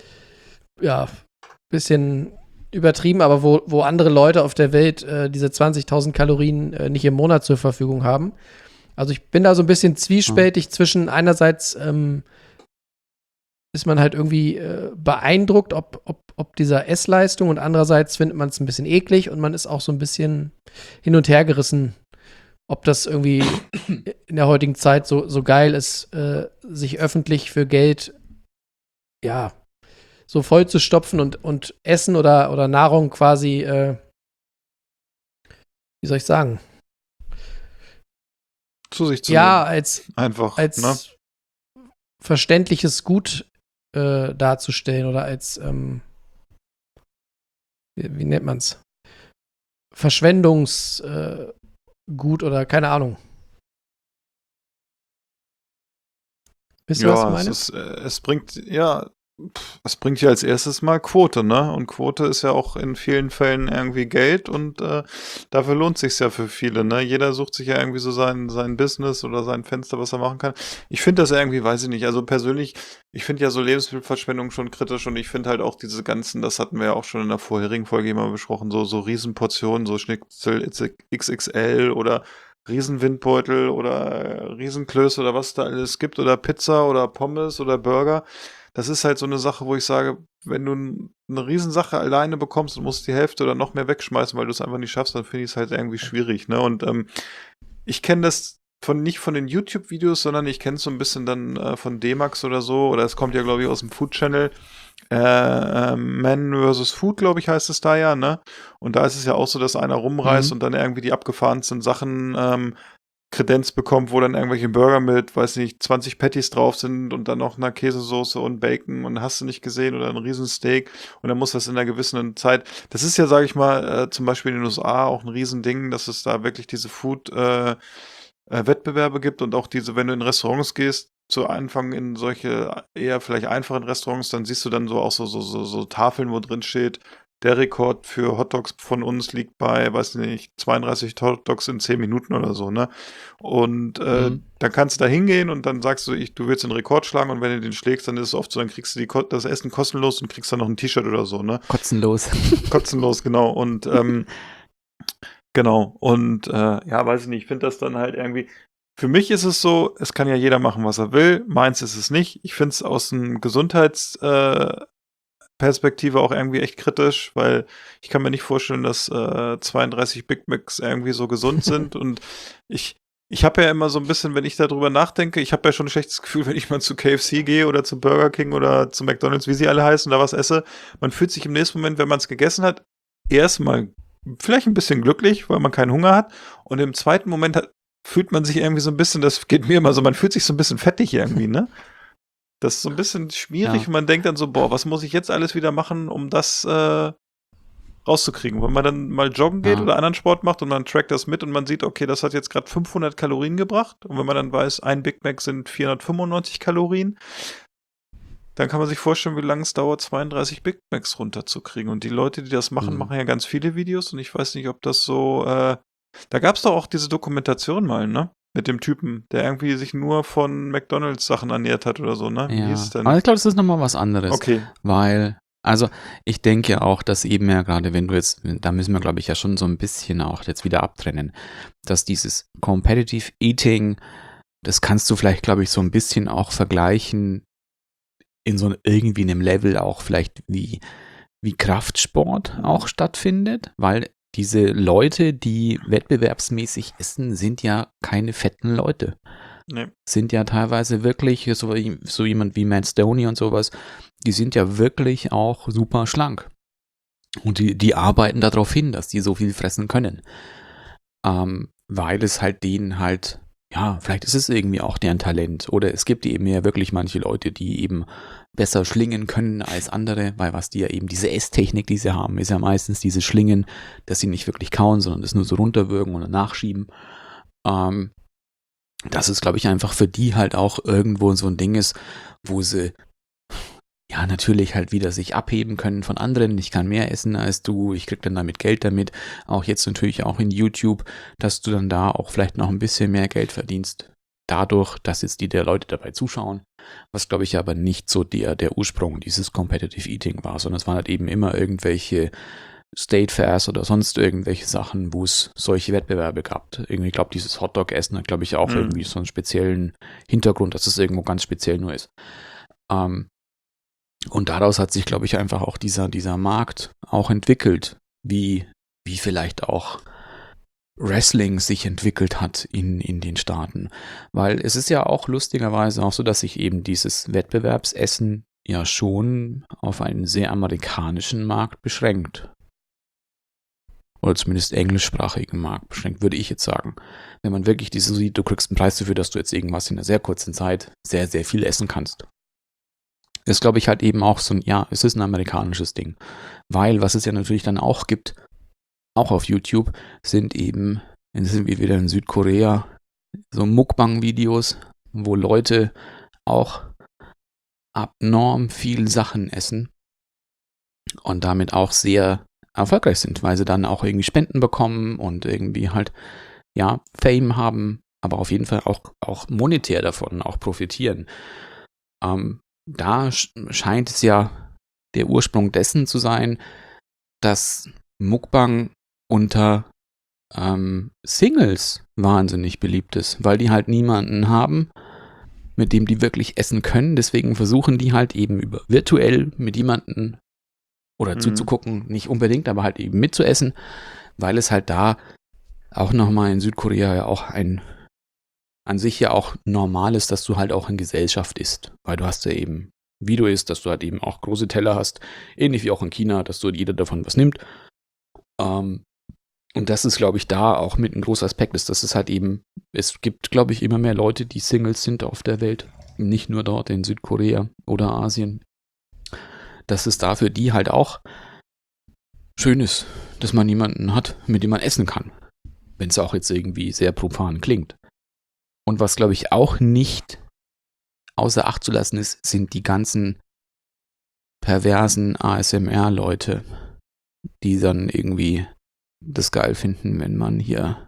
bisschen übertrieben, aber wo andere Leute auf der Welt diese 20.000 Kalorien nicht im Monat zur Verfügung haben. Also ich bin da so ein bisschen zwiespältig zwischen einerseits ist man halt irgendwie beeindruckt, ob dieser Essleistung und andererseits findet man es ein bisschen eklig und man ist auch so ein bisschen hin und her gerissen, ob das irgendwie in der heutigen Zeit so geil ist, sich öffentlich für Geld so voll zu stopfen und Essen oder Nahrung quasi, wie soll ich sagen? Zu sich zu Ja, nehmen. Einfach, als verständliches Gut darzustellen oder als, wie nennt man's? Verschwendungsgut oder keine Ahnung. Wisst ihr, was ich meine? Es bringt ja als erstes mal Quote, ne? Und Quote ist ja auch in vielen Fällen irgendwie Geld und dafür lohnt sich's ja für viele, ne? Jeder sucht sich ja irgendwie so sein Business oder sein Fenster, was er machen kann. Ich finde das irgendwie, weiß ich nicht, also persönlich, ich finde ja so Lebensmittelverschwendung schon kritisch und ich finde halt auch diese ganzen, das hatten wir ja auch schon in der vorherigen Folge immer besprochen, so Riesenportionen, so Schnitzel XXL oder Riesenwindbeutel oder Riesenklöße oder was da alles gibt oder Pizza oder Pommes oder Burger. Das ist halt so eine Sache, wo ich sage, wenn du eine Riesensache alleine bekommst und musst die Hälfte oder noch mehr wegschmeißen, weil du es einfach nicht schaffst, dann finde ich es halt irgendwie schwierig, ne? Und ich kenne das nicht von den YouTube-Videos, sondern ich kenne es so ein bisschen dann von D-Max oder so, oder es kommt ja, glaube ich, aus dem Food-Channel. Man vs. Food, glaube ich, heißt es da ja, ne? Und da ist es ja auch so, dass einer rumreist und dann irgendwie die abgefahrensten Sachen Kredenz bekommt, wo dann irgendwelche Burger mit, weiß nicht, 20 Patties drauf sind und dann noch eine Käsesoße und Bacon und hast du nicht gesehen oder ein Riesensteak und dann muss das in einer gewissen Zeit, das ist ja, sage ich mal, zum Beispiel in den USA auch ein Riesending, dass es da wirklich diese Food-Wettbewerbe gibt und auch diese, wenn du in Restaurants gehst, zu Anfang in solche eher vielleicht einfachen Restaurants, dann siehst du dann so auch so Tafeln, wo drin steht, der Rekord für Hotdogs von uns liegt bei, weiß nicht, 32 Hotdogs in 10 Minuten oder so, ne? Und dann kannst du da hingehen und dann sagst du, du willst den Rekord schlagen und wenn du den schlägst, dann ist es oft so, dann kriegst du das Essen kostenlos und kriegst dann noch ein T-Shirt oder so, ne? Kotzenlos. Kotzenlos, genau. Und genau. Und weiß ich nicht, ich finde das dann halt irgendwie. Für mich ist es so, es kann ja jeder machen, was er will. Meins ist es nicht. Ich finde es aus einem Gesundheitsperspektive auch irgendwie echt kritisch, weil ich kann mir nicht vorstellen, dass 32 Big Macs irgendwie so gesund sind. Und ich habe ja immer so ein bisschen, wenn ich darüber nachdenke, ich habe ja schon ein schlechtes Gefühl, wenn ich mal zu KFC gehe oder zu Burger King oder zu McDonald's, wie sie alle heißen, da was esse. Man fühlt sich im nächsten Moment, wenn man es gegessen hat, erstmal vielleicht ein bisschen glücklich, weil man keinen Hunger hat. Und im zweiten Moment fühlt man sich irgendwie so ein bisschen, das geht mir immer so, man fühlt sich so ein bisschen fettig irgendwie, ne? Das ist so ein bisschen schwierig und man denkt dann so, boah, was muss ich jetzt alles wieder machen, um das rauszukriegen. Wenn man dann mal joggen geht Ja. oder anderen Sport macht und man trackt das mit und man sieht, okay, das hat jetzt gerade 500 Kalorien gebracht. Und wenn man dann weiß, ein Big Mac sind 495 Kalorien, dann kann man sich vorstellen, wie lange es dauert, 32 Big Macs runterzukriegen. Und die Leute, die das machen, machen ja ganz viele Videos. Und ich weiß nicht, ob das so, da gab es doch auch diese Dokumentation mal, ne? Mit dem Typen, der irgendwie sich nur von McDonalds Sachen ernährt hat oder so, ne? Wie Ja. hieß es denn? Aber ich glaube, das ist nochmal was anderes. Okay. Weil, also ich denke ja auch, dass eben ja gerade, wenn du jetzt, da müssen wir glaube ich ja schon so ein bisschen auch jetzt wieder abtrennen, dass dieses Competitive Eating, das kannst du vielleicht glaube ich so ein bisschen auch vergleichen in so irgendwie einem Level auch vielleicht wie Kraftsport auch stattfindet, weil diese Leute, die wettbewerbsmäßig essen, sind ja keine fetten Leute. Nee. Sind ja teilweise wirklich so jemand wie Matt Stoney und sowas, die sind ja wirklich auch super schlank. Und die arbeiten darauf hin, dass die so viel fressen können. Weil es halt denen halt, ja, vielleicht ist es irgendwie auch deren Talent. Oder es gibt eben ja wirklich manche Leute, die eben besser schlingen können als andere, weil was die ja eben, diese Esstechnik, die sie haben, ist ja meistens diese Schlingen, dass sie nicht wirklich kauen, sondern das nur so runterwürgen oder nachschieben. Das ist, glaube ich, einfach für die halt auch irgendwo so ein Ding ist, wo sie ja natürlich halt wieder sich abheben können von anderen. Ich kann mehr essen als du, ich krieg dann damit Geld damit. Auch jetzt natürlich auch in YouTube, dass du dann da auch vielleicht noch ein bisschen mehr Geld verdienst. Dadurch, dass jetzt der Leute dabei zuschauen. Was, glaube ich, aber nicht so der Ursprung dieses Competitive Eating war, sondern es waren halt eben immer irgendwelche State Fairs oder sonst irgendwelche Sachen, wo es solche Wettbewerbe gab. Irgendwie, ich glaube, dieses Hotdog-Essen hat, glaube ich, auch irgendwie so einen speziellen Hintergrund, dass es irgendwo ganz speziell nur ist. Und daraus hat sich, glaube ich, einfach auch dieser Markt auch entwickelt, wie vielleicht auch Wrestling sich entwickelt hat in den Staaten. Weil es ist ja auch lustigerweise auch so, dass sich eben dieses Wettbewerbsessen ja schon auf einen sehr amerikanischen Markt beschränkt. Oder zumindest englischsprachigen Markt beschränkt, würde ich jetzt sagen. Wenn man wirklich diese sieht, du kriegst einen Preis dafür, dass du jetzt irgendwas in einer sehr kurzen Zeit sehr, sehr viel essen kannst. Ist, glaube ich, halt eben auch so es ist ein amerikanisches Ding. Weil, was es ja natürlich dann auch gibt, auch auf YouTube, sind wir wieder in Südkorea, so Mukbang-Videos, wo Leute auch abnorm viel Sachen essen und damit auch sehr erfolgreich sind, weil sie dann auch irgendwie Spenden bekommen und irgendwie halt, ja, Fame haben, aber auf jeden Fall auch monetär davon auch profitieren. Da scheint es ja der Ursprung dessen zu sein, dass Mukbang unter Singles wahnsinnig beliebt ist, weil die halt niemanden haben, mit dem die wirklich essen können. Deswegen versuchen die halt eben virtuell mit jemandem oder zuzugucken, nicht unbedingt, aber halt eben mitzuessen, weil es halt da auch nochmal in Südkorea ja auch an sich ja auch normal ist, dass du halt auch in Gesellschaft isst, weil du hast ja eben, wie du isst, dass du halt eben auch große Teller hast, ähnlich wie auch in China, dass jeder davon was nimmt. Und das ist, glaube ich, da auch mit ein großer Aspekt ist, dass es halt eben, es gibt, glaube ich, immer mehr Leute, die Singles sind auf der Welt, nicht nur dort in Südkorea oder Asien. Dass es da für die halt auch schön ist, dass man jemanden hat, mit dem man essen kann. Wenn es auch jetzt irgendwie sehr profan klingt. Und was, glaube ich, auch nicht außer Acht zu lassen ist, sind die ganzen perversen ASMR-Leute, die dann irgendwie das geil finden, wenn man hier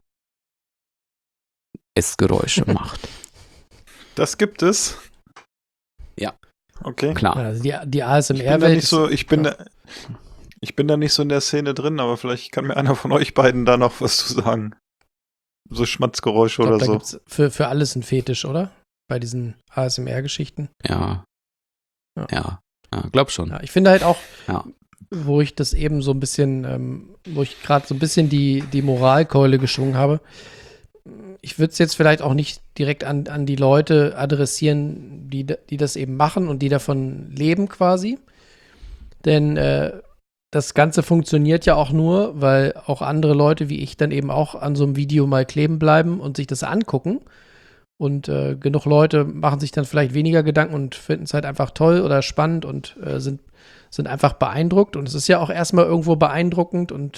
Essgeräusche macht. Das gibt es? Ja. Okay. Klar. Also die ASMR-Welt. Ich bin da nicht so in der Szene drin, aber vielleicht kann mir einer von euch beiden da noch was zu sagen. So Schmatzgeräusche oder da so. Gibt's für alles ein Fetisch, oder? Bei diesen ASMR-Geschichten. Ja, glaub schon. Ja, ich finde halt auch, Ja. wo ich das eben so ein bisschen, wo ich gerade so ein bisschen die Moralkeule geschwungen habe, ich würde es jetzt vielleicht auch nicht direkt an die Leute adressieren, die das eben machen und die davon leben quasi. Denn das Ganze funktioniert ja auch nur, weil auch andere Leute wie ich dann eben auch an so einem Video mal kleben bleiben und sich das angucken. Und genug Leute machen sich dann vielleicht weniger Gedanken und finden es halt einfach toll oder spannend und sind sind einfach beeindruckt und es ist ja auch erstmal irgendwo beeindruckend und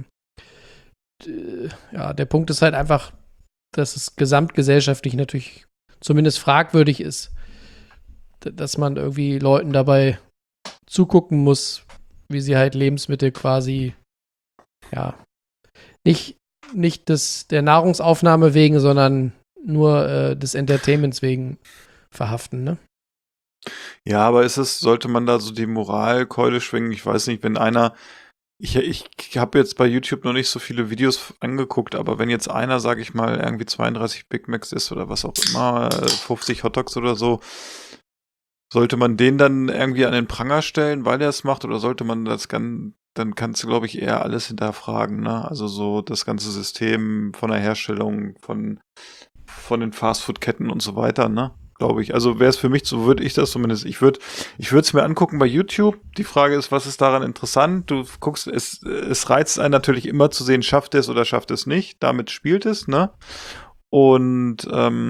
ja, der Punkt ist halt einfach, dass es gesamtgesellschaftlich natürlich zumindest fragwürdig ist, dass man irgendwie Leuten dabei zugucken muss, wie sie halt Lebensmittel quasi, ja, nicht der Nahrungsaufnahme wegen, sondern nur des Entertainments wegen verhaften, ne? Ja, aber sollte man da so die Moralkeule schwingen? Ich weiß nicht, wenn einer, ich habe jetzt bei YouTube noch nicht so viele Videos angeguckt, aber wenn jetzt einer, sag ich mal, irgendwie 32 Big Macs isst oder was auch immer, 50 Hotdogs oder so, sollte man den dann irgendwie an den Pranger stellen, weil er es macht, oder sollte man dann kannst du, glaube ich, eher alles hinterfragen, ne? Also so das ganze System von der Herstellung, von den Fastfood-Ketten und so weiter, ne? Glaube ich. Also wäre es für mich, so würde ich das zumindest, ich würde es mir angucken bei YouTube. Die Frage ist, was ist daran interessant? Du guckst, es reizt einen natürlich immer zu sehen, schafft es oder schafft es nicht. Damit spielt es, ne? Und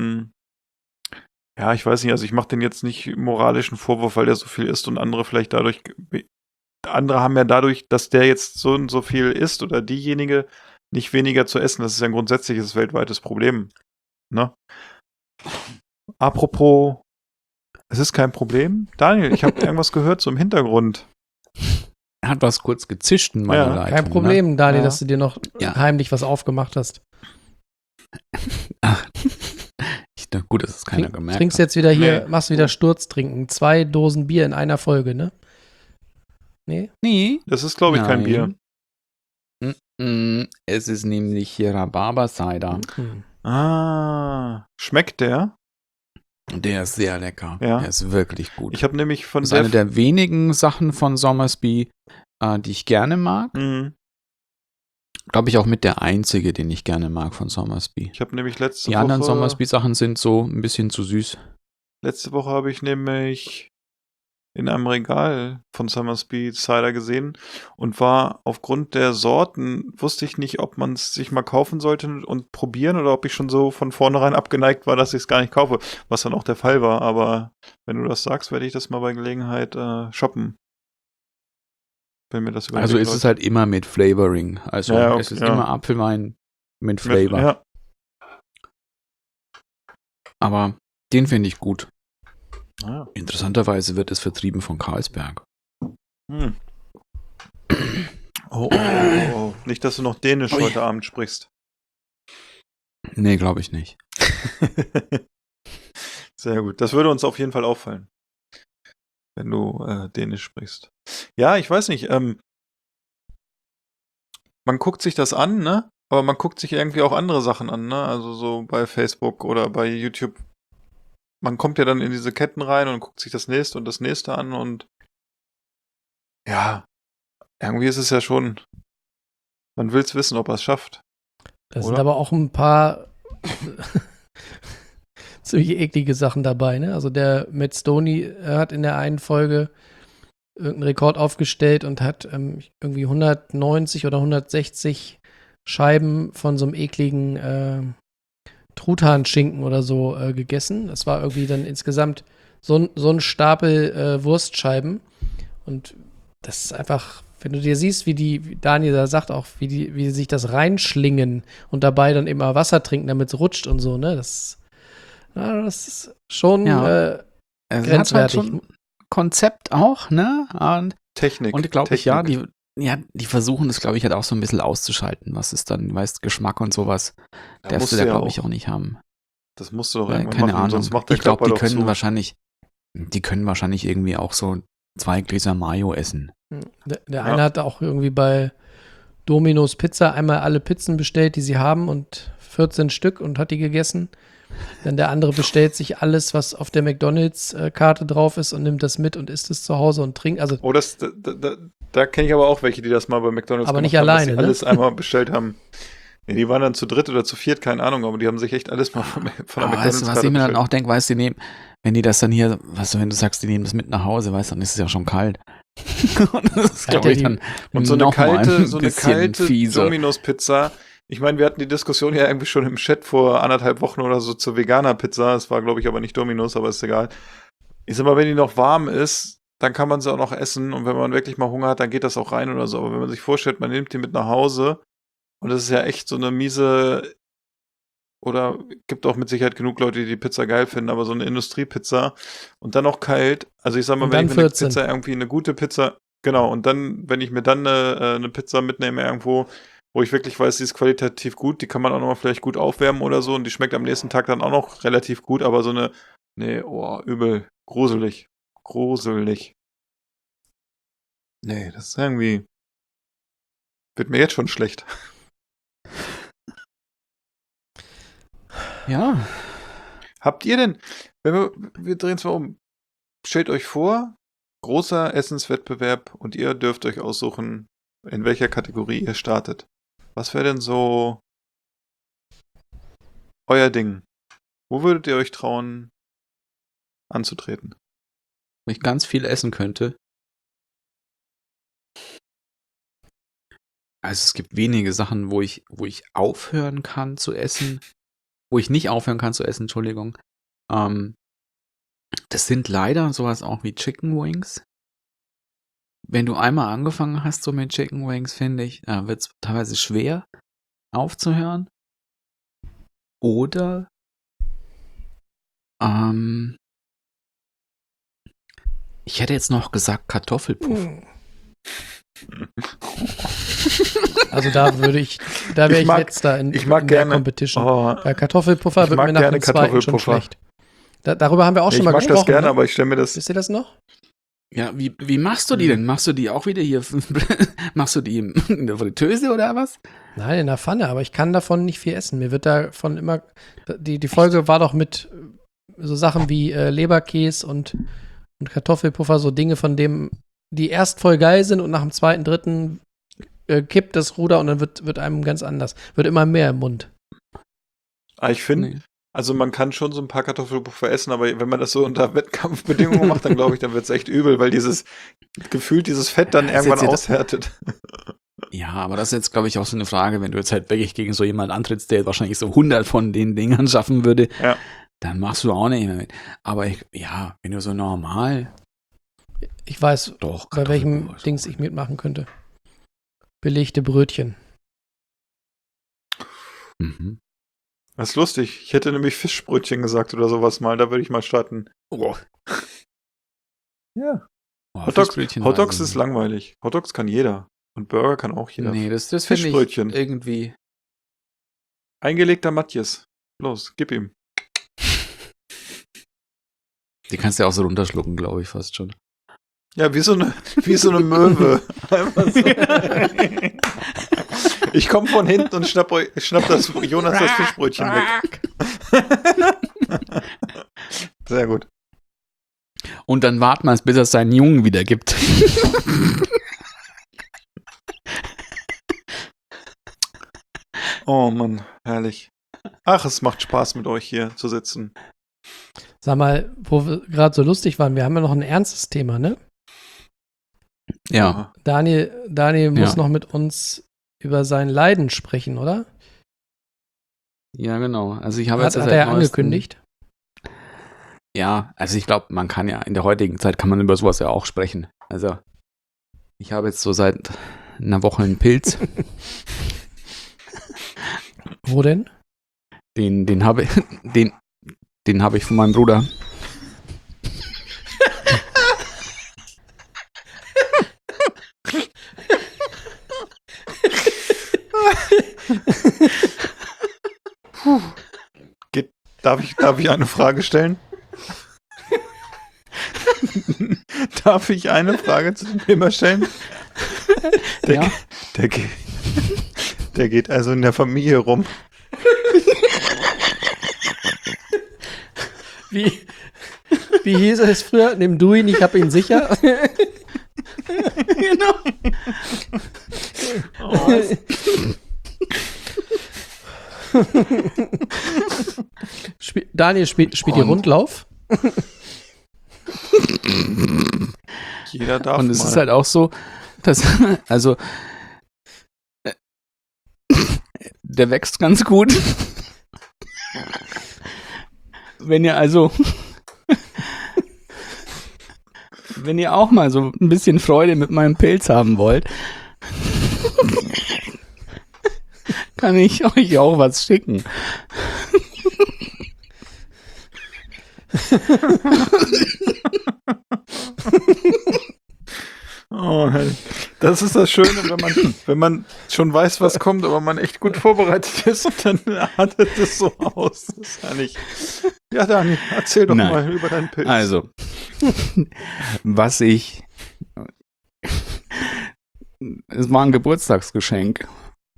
ja, ich weiß nicht, also ich mache den jetzt nicht moralischen Vorwurf, weil der so viel isst und andere vielleicht dadurch, andere haben ja dadurch, dass der jetzt so und so viel isst oder diejenige nicht weniger zu essen. Das ist ja ein grundsätzliches weltweites Problem, ne? Apropos, es ist kein Problem. Daniel, ich habe irgendwas gehört so im Hintergrund. Er hat was kurz gezischt in meiner Ja, Leitung. Kein Problem, Daniel, Ja. dass du dir noch heimlich was aufgemacht hast. Ach, gut, dass es keiner gemerkt Trinkst hat. jetzt wieder hier, Nee. machst wieder Sturztrinken. 2 Dosen Bier in einer Folge, ne? Nee? Nee. Das ist, glaube ich, kein Nein. Bier. Es ist nämlich hier Rhabarber-Cider. Hm. Ah, schmeckt der? Der ist sehr lecker. Ja. Der ist wirklich gut. Ich habe nämlich von Das ist eine der wenigen Sachen von Somersby, die ich gerne mag. Mhm. Glaube ich auch mit der einzige, den ich gerne mag von Somersby. Ich habe nämlich letzte Die anderen Woche Somersby-Sachen sind so ein bisschen zu süß. habe ich nämlich in einem Regal von Somersby Cider gesehen und war aufgrund der Sorten, wusste ich nicht, ob man es sich mal kaufen sollte und probieren oder ob ich schon so von vornherein abgeneigt war, dass ich es gar nicht kaufe, was dann auch der Fall war. Aber wenn du das sagst, werde ich das mal bei Gelegenheit shoppen. Wenn mir das Also ist es halt immer mit Flavoring. Also Ja, okay, es ist ja. immer Apfelwein mit Flavor. Ja. Aber den finde ich gut. Ah, Interessanterweise wird es vertrieben von Carlsberg. hm. Oh. Nicht, dass du noch Dänisch Ui. heute Abend sprichst. Nee, glaube ich nicht. Sehr gut. Das würde uns auf jeden Fall auffallen, wenn du Dänisch sprichst. Ja, ich weiß nicht. Man guckt sich das an, ne? Aber man guckt sich irgendwie auch andere Sachen an, ne? Also so bei Facebook oder bei YouTube. Man kommt ja dann in diese Ketten rein und guckt sich das nächste und das nächste an und ja, irgendwie ist es ja schon, man will es wissen, ob er es schafft. Da sind Oder? aber auch ein paar ziemlich eklige Sachen dabei, ne? Also der Matt Stoney hat in der einen Folge irgendeinen Rekord aufgestellt und hat irgendwie 190 oder 160 Scheiben von so einem ekligen Truthahnschinken oder so gegessen. Das war irgendwie dann insgesamt so ein Stapel Wurstscheiben. Und das ist einfach, wenn du dir siehst, wie Daniel da sagt, auch wie die sich das reinschlingen und dabei dann immer Wasser trinken, damit es rutscht und so, ne? Das ist schon Ja. Es hat halt grenzwertig. schon Konzept auch, ne? Technik. Und glaube ich, ja, Technik. die versuchen es, glaube ich, halt auch so ein bisschen auszuschalten. Was ist dann, weißt, Geschmack und sowas. Ja, Darfst musst du du da, ja glaube auch. ich, auch nicht haben. Das musst du doch Weil, irgendwann keine machen, Ahnung. sonst macht der Ich glaube, Körper die doch können zu. wahrscheinlich irgendwie auch so 2 Gläser Mayo essen. Der Ja. eine hat auch irgendwie bei Domino's Pizza einmal alle Pizzen bestellt, die sie haben und 14 Stück und hat die gegessen. Dann der andere bestellt sich alles, was auf der McDonalds-Karte drauf ist und nimmt das mit und isst es zu Hause und trinkt. Also Oh, da kenne ich aber auch welche, die das mal bei McDonalds Aber gemacht nicht haben, alleine, dass ne? sie alles einmal bestellt haben. Ja, die waren dann zu dritt oder zu viert, keine Ahnung, aber die haben sich echt alles mal von der Aber McDonalds weißt du, was ich mir dann auch denke, weißt du, wenn die das dann hier, weißt du, wenn du sagst, die nehmen das mit nach Hause, weißt du, dann ist es ja schon kalt. Und das ist, glaube ich, dann Und so eine noch mal kalte, ein bisschen fieser. Domino's-Pizza. Ich meine, wir hatten die Diskussion ja irgendwie schon im Chat vor 1,5 Wochen oder so zur Veganer-Pizza. Es war, glaube ich, aber nicht Domino's, aber ist egal. Ich sag mal, wenn die noch warm ist, dann kann man sie auch noch essen und wenn man wirklich mal Hunger hat, dann geht das auch rein oder so. Aber wenn man sich vorstellt, man nimmt die mit nach Hause und das ist ja echt so eine miese, oder gibt auch mit Sicherheit genug Leute, die die Pizza geil finden, aber so eine Industriepizza und dann noch kalt. Also ich sag mal, Und wenn dann ich mir eine 14. Pizza irgendwie eine gute Pizza, genau, und dann, wenn ich mir dann eine Pizza mitnehme irgendwo, wo ich wirklich weiß, die ist qualitativ gut, die kann man auch nochmal vielleicht gut aufwärmen oder so und die schmeckt am nächsten Tag dann auch noch relativ gut, aber so eine, nee, oh, übel, gruselig. Nee, das ist irgendwie, wird mir jetzt schon schlecht. Ja. Habt ihr denn, wir drehen es mal um, stellt euch vor, großer Essenswettbewerb und ihr dürft euch aussuchen, in welcher Kategorie ihr startet. Was wäre denn so euer Ding? Wo würdet ihr euch trauen, anzutreten? Wenn ich ganz viel essen könnte. Also es gibt wenige Sachen, wo ich aufhören kann zu essen. Wo ich nicht aufhören kann zu essen, Entschuldigung. Das sind leider sowas auch wie Chicken Wings. Wenn du einmal angefangen hast so mit Chicken Wings, finde ich, wird es teilweise schwer aufzuhören. Oder ich hätte jetzt noch gesagt Kartoffelpuff. Also da wäre ich letzter in ich mag der gerne Competition. Oh, Kartoffelpuffer ich wird mag mir nach gerne dem zweiten schon Kartoffelpuffer. schlecht. Darüber haben wir auch ich schon mal mag gesprochen. das gerne, ne? aber ich stelle mir das. Wisst ihr das noch? Ja, wie machst du die denn? Machst du die auch wieder hier? Machst du die in der Fritteuse oder was? Nein, in der Pfanne, aber ich kann davon nicht viel essen. Mir wird davon immer, die Folge war doch mit so Sachen wie Leberkäse und Kartoffelpuffer, so Dinge, von dem die erst voll geil sind und nach dem zweiten, dritten kippt das Ruder und dann wird einem ganz anders. Wird immer mehr im Mund. Ich finde, Nee. also man kann schon so ein paar Kartoffelpuffer essen, aber wenn man das so unter Wettkampfbedingungen macht, dann glaube ich, dann wird es echt übel, weil dieses Fett dann Das irgendwann ist jetzt- aushärtet. Ja, aber das ist jetzt, glaube ich, auch so eine Frage, wenn du jetzt halt wirklich gegen so jemanden antrittst, der wahrscheinlich so 100 von den Dingern schaffen würde, Ja. dann machst du auch nicht mehr mit. Aber wenn du so normal, Ich weiß, doch. bei welchem Kartoffelpuffer ist Dings auch ich mitmachen könnte. Belegte Brötchen. gut. Mhm. Das ist lustig. Ich hätte nämlich Fischbrötchen gesagt oder sowas mal. Da würde ich mal starten. Oh. Ja. Oh, Hotdogs Fischbrötchen Hotdogs weiß ist ich langweilig. Hotdogs kann jeder. Und Burger kann auch nicht. jeder. Nee, das finde ich Fischbrötchen. irgendwie. Eingelegter Matjes. Los, gib ihm. Die kannst du ja auch so runterschlucken, glaube ich, fast schon. Ja, wie so eine Möwe. Einfach so. Ich komme von hinten und schnapp das Jonas das Fischbrötchen weg. Sehr gut. Und dann warten wir, bis er seinen Jungen wieder gibt. Oh Mann, herrlich. Ach, es macht Spaß mit euch hier zu sitzen. Sag mal, wo wir gerade so lustig waren, wir haben ja noch ein ernstes Thema, ne? Ja. Daniel muss Ja. noch mit uns über sein Leiden sprechen, oder? Ja, genau. Also ich habe Hat jetzt er seit ja neuestem- angekündigt. Ja, also ich glaube, man kann ja in der heutigen Zeit kann man über sowas ja auch sprechen. Also ich habe jetzt so seit einer Woche einen Pilz. Wo denn? Den habe ich von meinem Bruder. Darf ich eine Frage stellen? Darf ich eine Frage zu dem Thema stellen? Ja. Der geht also in der Familie rum. Wie hieß es früher? Nimm du ihn, ich hab ihn sicher. Genau. Daniel spielt die Rundlauf. Jeder darf Und es mal. ist halt auch so, dass, also, der wächst ganz gut. Wenn Wenn ihr auch mal so ein bisschen Freude mit meinem Pilz haben wollt, kann ich euch auch was schicken. Oh, das ist das Schöne, wenn man schon weiß, was kommt, aber man echt gut vorbereitet ist und dann artet es so aus. Das ist ja nicht. Ja, Dani, erzähl doch Nein. mal über deinen Pilz. Also, was ich. Es war ein Geburtstagsgeschenk.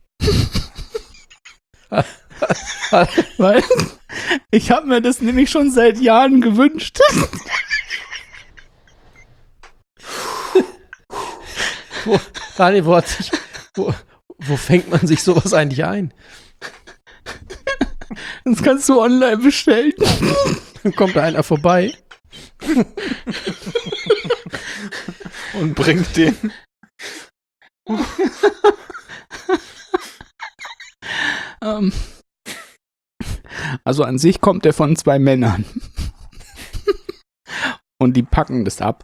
Weil ich habe mir das nämlich schon seit Jahren gewünscht. Daniel, wo fängt man sich sowas eigentlich ein? Das kannst du online bestellen. Dann kommt da einer vorbei. Und bringt den. Also an sich kommt der von 2 Männern. Und die packen das ab.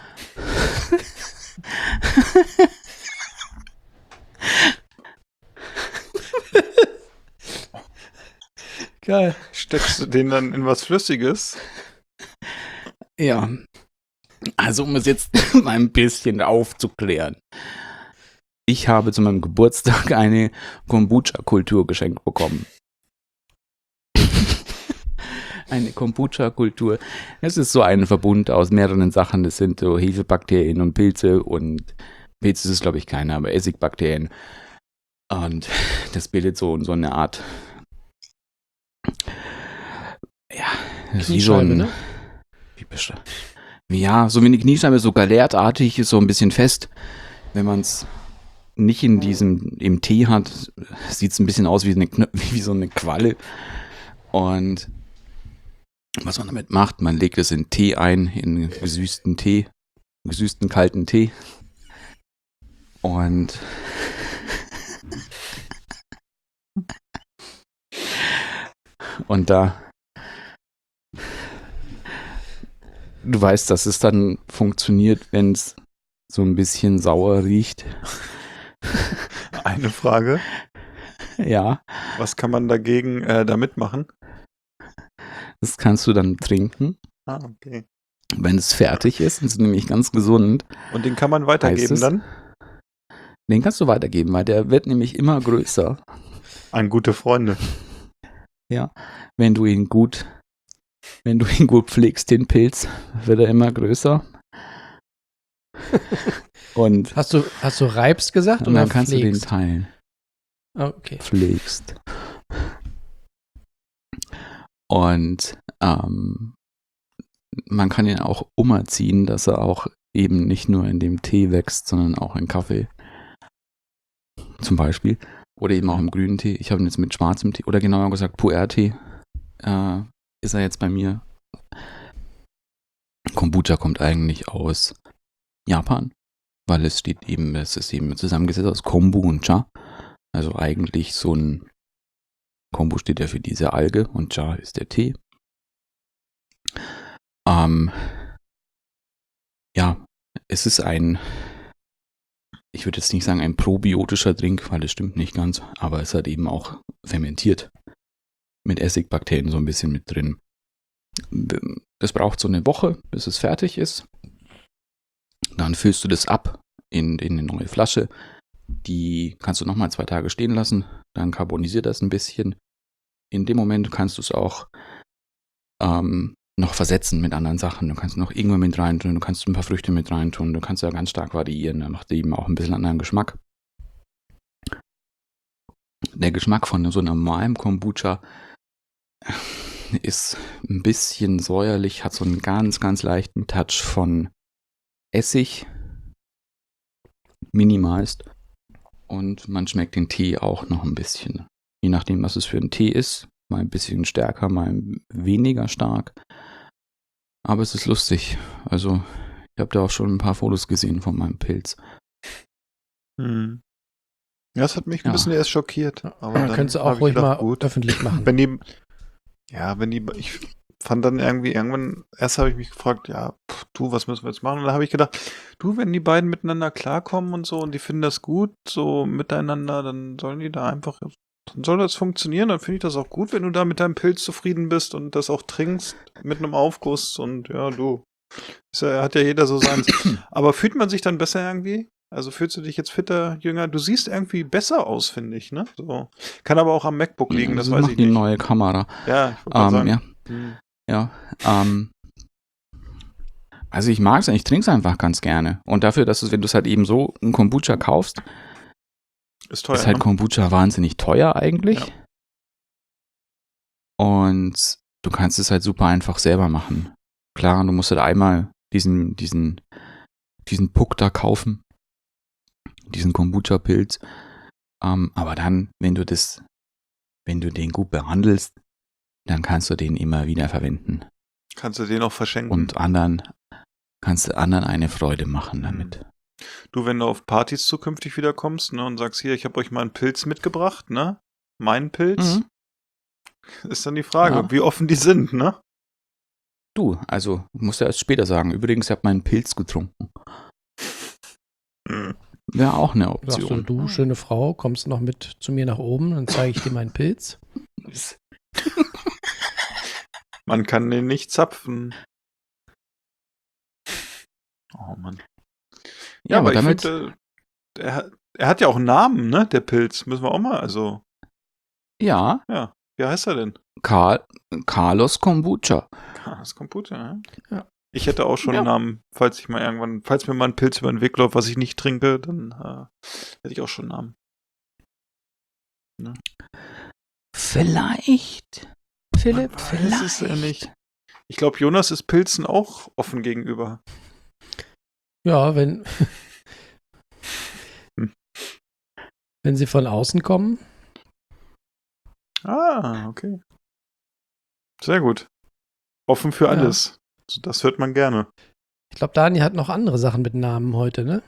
Geil. Steckst du den dann in was Flüssiges? Ja. Also um es jetzt mal ein bisschen aufzuklären. Ich habe zu meinem Geburtstag eine Kombucha-Kultur geschenkt bekommen. Eine Kombucha-Kultur. Es ist so ein Verbund aus mehreren Sachen. Das sind so Hefebakterien und Pilze und Pilze ist es, glaube ich, keine, aber Essigbakterien. Und das bildet so eine Art, ja, das ist wie so ein, ne? Ja, so wie eine Kniescheibe, so galertartig, ist so ein bisschen fest. Wenn man es nicht im Tee hat, sieht es ein bisschen aus wie so eine Qualle. Und was man damit macht, man legt es in Tee ein, in gesüßten kalten Tee. Und da du weißt, dass es dann funktioniert, wenn es so ein bisschen sauer riecht. Eine Frage. Ja, Was kann man dagegen damit machen? das kannst du dann trinken, Ah, okay. wenn es fertig ist. Das ist nämlich ganz gesund. Und den kann man Heißt weitergeben es? dann? Den kannst du weitergeben, weil der wird nämlich immer größer. An gute Freunde. Ja, wenn du ihn gut pflegst, den Pilz, wird er immer größer. Und Hast du reibst gesagt dann oder kannst pflegst? du den teilen. Ah, okay. Pflegst. Und man kann ihn auch umerziehen, dass er auch eben nicht nur in dem Tee wächst, sondern auch in Kaffee. Zum Beispiel. Oder eben auch im grünen Tee. Ich habe ihn jetzt mit schwarzem Tee, oder genauer gesagt Pu'er-Tee, ist er jetzt bei mir. Kombucha kommt eigentlich aus Japan, weil es ist eben zusammengesetzt aus Kombu und Cha. Also eigentlich so ein Kombu steht ja für diese Alge und Cha ist der Tee. Ja, es ist ich würde jetzt nicht sagen ein probiotischer Drink, weil das stimmt nicht ganz, aber es hat eben auch fermentiert mit Essigbakterien so ein bisschen mit drin. Das braucht so eine Woche, bis es fertig ist. Dann füllst du das ab in eine neue Flasche. Die kannst du nochmal 2 Tage stehen lassen. Dann karbonisiert das ein bisschen. In dem Moment kannst du es auch noch versetzen mit anderen Sachen. Du kannst noch Ingwer mit reintun, du kannst ein paar Früchte mit reintun. Du kannst ja ganz stark variieren. Dann macht eben auch ein bisschen anderen Geschmack. Der Geschmack von so einem normalen Kombucha ist ein bisschen säuerlich, hat so einen ganz, ganz leichten Touch von Essig, minimalst. Und man schmeckt den Tee auch noch ein bisschen. Je nachdem, was es für ein Tee ist. Mal ein bisschen stärker, mal weniger stark. Aber es ist lustig. Also, ich habe da auch schon ein paar Fotos gesehen von meinem Pilz. Ja, das hat mich ein Ja. bisschen erst schockiert. Aber dann Könntest du auch hab ich ruhig gedacht, mal öffentlich machen. ich fand dann irgendwann, erst habe ich mich gefragt, ja, was müssen wir jetzt machen? Und dann habe ich gedacht, wenn die beiden miteinander klarkommen und so und die finden das gut, so miteinander, dann dann soll das funktionieren, dann finde ich das auch gut, wenn du da mit deinem Pilz zufrieden bist und das auch trinkst mit einem Aufguss und ja, hat ja jeder so seins. Aber fühlt man sich dann besser irgendwie? Also fühlst du dich jetzt fitter, jünger? Du siehst irgendwie besser aus, finde ich, ne? So. Kann aber auch am MacBook liegen, das weiß ich die nicht. neue Kamera. Ja, ich wollte gerade sagen. Ja. Ja. Also ich mag es, ich trinke es einfach ganz gerne. Und dafür, dass wenn du es halt eben so einen Kombucha kaufst, ist teuer, ist halt Kombucha wahnsinnig teuer eigentlich. Ja. Und du kannst es halt super einfach selber machen. Klar, du musst halt einmal diesen Puck da kaufen. Diesen Kombucha-Pilz. Aber dann, wenn du den gut behandelst, dann kannst du den immer wieder verwenden. Kannst du den auch verschenken. Und kannst du anderen eine Freude machen damit. Du, wenn du auf Partys zukünftig wieder kommst, ne, und sagst, hier, ich habe euch mal einen Pilz mitgebracht, ne? Meinen Pilz. Ist dann die Frage, wie offen die sind, ne? Du musst ja erst später sagen. Übrigens, ich habe meinen Pilz getrunken. Wäre auch eine Option. Sagst du, schöne Frau, kommst noch mit zu mir nach oben, dann zeige ich dir meinen Pilz. Man kann den nicht zapfen. Oh Mann. Ja, aber damit, ich finde, er hat ja auch einen Namen, ne, der Pilz. Müssen wir auch mal, Ja. Ja, wie heißt er denn? Carlos Kombucha. Carlos Kombucha, ja. Ich hätte auch schon einen Namen, falls mir mal ein Pilz über den Weg läuft, was ich nicht trinke, dann hätte ich auch schon einen Namen. Ne? Vielleicht. Philipp, vielleicht. Das ist ja nicht. Ich glaube, Jonas ist Pilzen auch offen gegenüber. Ja, wenn sie von außen kommen. Ah, okay. Sehr gut. Offen für alles. Das hört man gerne. Ich glaube, Dani hat noch andere Sachen mit Namen heute, ne?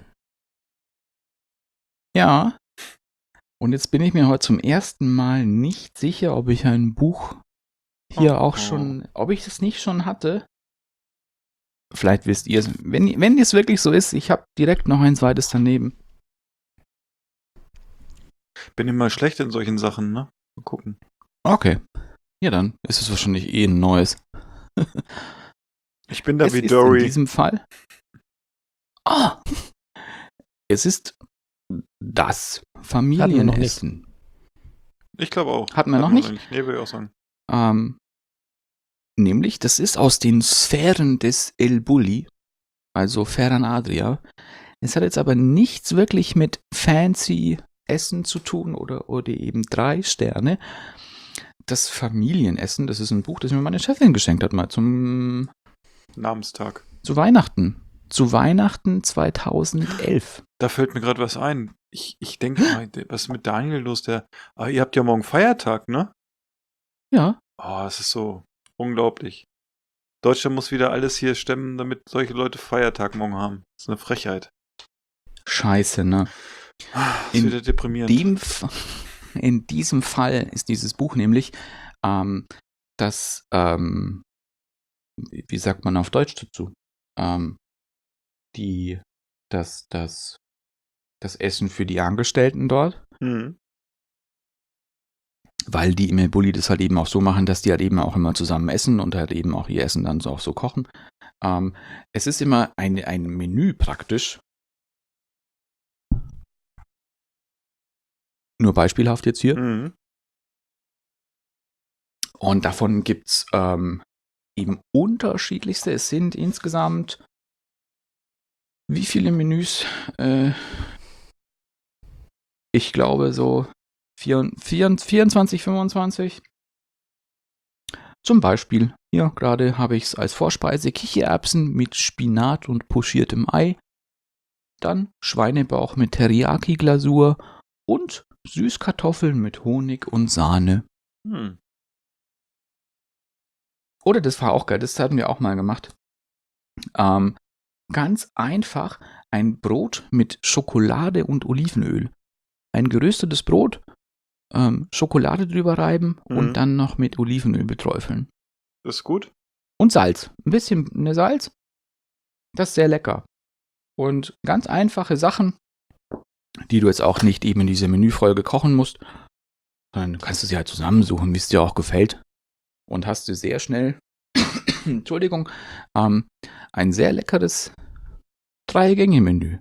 Ja. Und jetzt bin ich mir heute zum ersten Mal nicht sicher, ob ich ein Buch hier auch schon, ob ich es nicht schon hatte. Vielleicht wisst ihr es. Wenn es wirklich so ist, ich habe direkt noch ein zweites daneben. Bin immer schlecht in solchen Sachen, ne? Mal gucken. Okay. Ja, dann ist es wahrscheinlich ein neues. Ich bin da wie ist Dory. In diesem Fall. Es ist das Familienessen. Ich glaube auch. Hatten wir noch nicht? Nee, würde ich auch sagen. Nämlich, das ist aus den Sphären des El Bulli, also Ferran Adria. Es hat jetzt aber nichts wirklich mit fancy Essen zu tun oder eben 3 Sterne. Das Familienessen, das ist ein Buch, das mir meine Chefin geschenkt hat, mal zum Namenstag. Zu Weihnachten. Zu Weihnachten 2011. Da fällt mir gerade was ein. Ich denke mal, was ist mit Daniel los? Ihr habt ja morgen Feiertag, ne? Ja. Oh, es ist so unglaublich. Deutschland muss wieder alles hier stemmen, damit solche Leute Feiertag morgen haben. Das ist eine Frechheit. Scheiße, ne? Das ist wieder deprimierend. In diesem Fall ist dieses Buch nämlich wie sagt man auf Deutsch dazu? Das Essen für die Angestellten dort. Mhm. Weil die im El Bulli das halt eben auch so machen, dass die halt eben auch immer zusammen essen und halt eben auch ihr Essen dann auch so kochen. Es ist immer ein Menü praktisch. Nur beispielhaft jetzt hier. Mhm. Und davon gibt es eben unterschiedlichste. Es sind insgesamt wie viele Menüs? Ich glaube so 24, 25. Zum Beispiel, hier gerade habe ich es als Vorspeise Kichererbsen mit Spinat und pochiertem Ei. Dann Schweinebauch mit Teriyaki-Glasur und Süßkartoffeln mit Honig und Sahne. Oder das war auch geil, das hatten wir auch mal gemacht. Ganz einfach ein Brot mit Schokolade und Olivenöl. Ein geröstetes Brot, Schokolade drüber reiben und dann noch mit Olivenöl beträufeln. Das ist gut? Und Salz. Ein bisschen Salz. Das ist sehr lecker. Und ganz einfache Sachen, die du jetzt auch nicht eben in dieser Menüfolge kochen musst, sondern kannst du sie halt zusammensuchen, wie es dir auch gefällt. Und hast du sehr schnell, Entschuldigung, ein sehr leckeres 3-Gänge-Menü.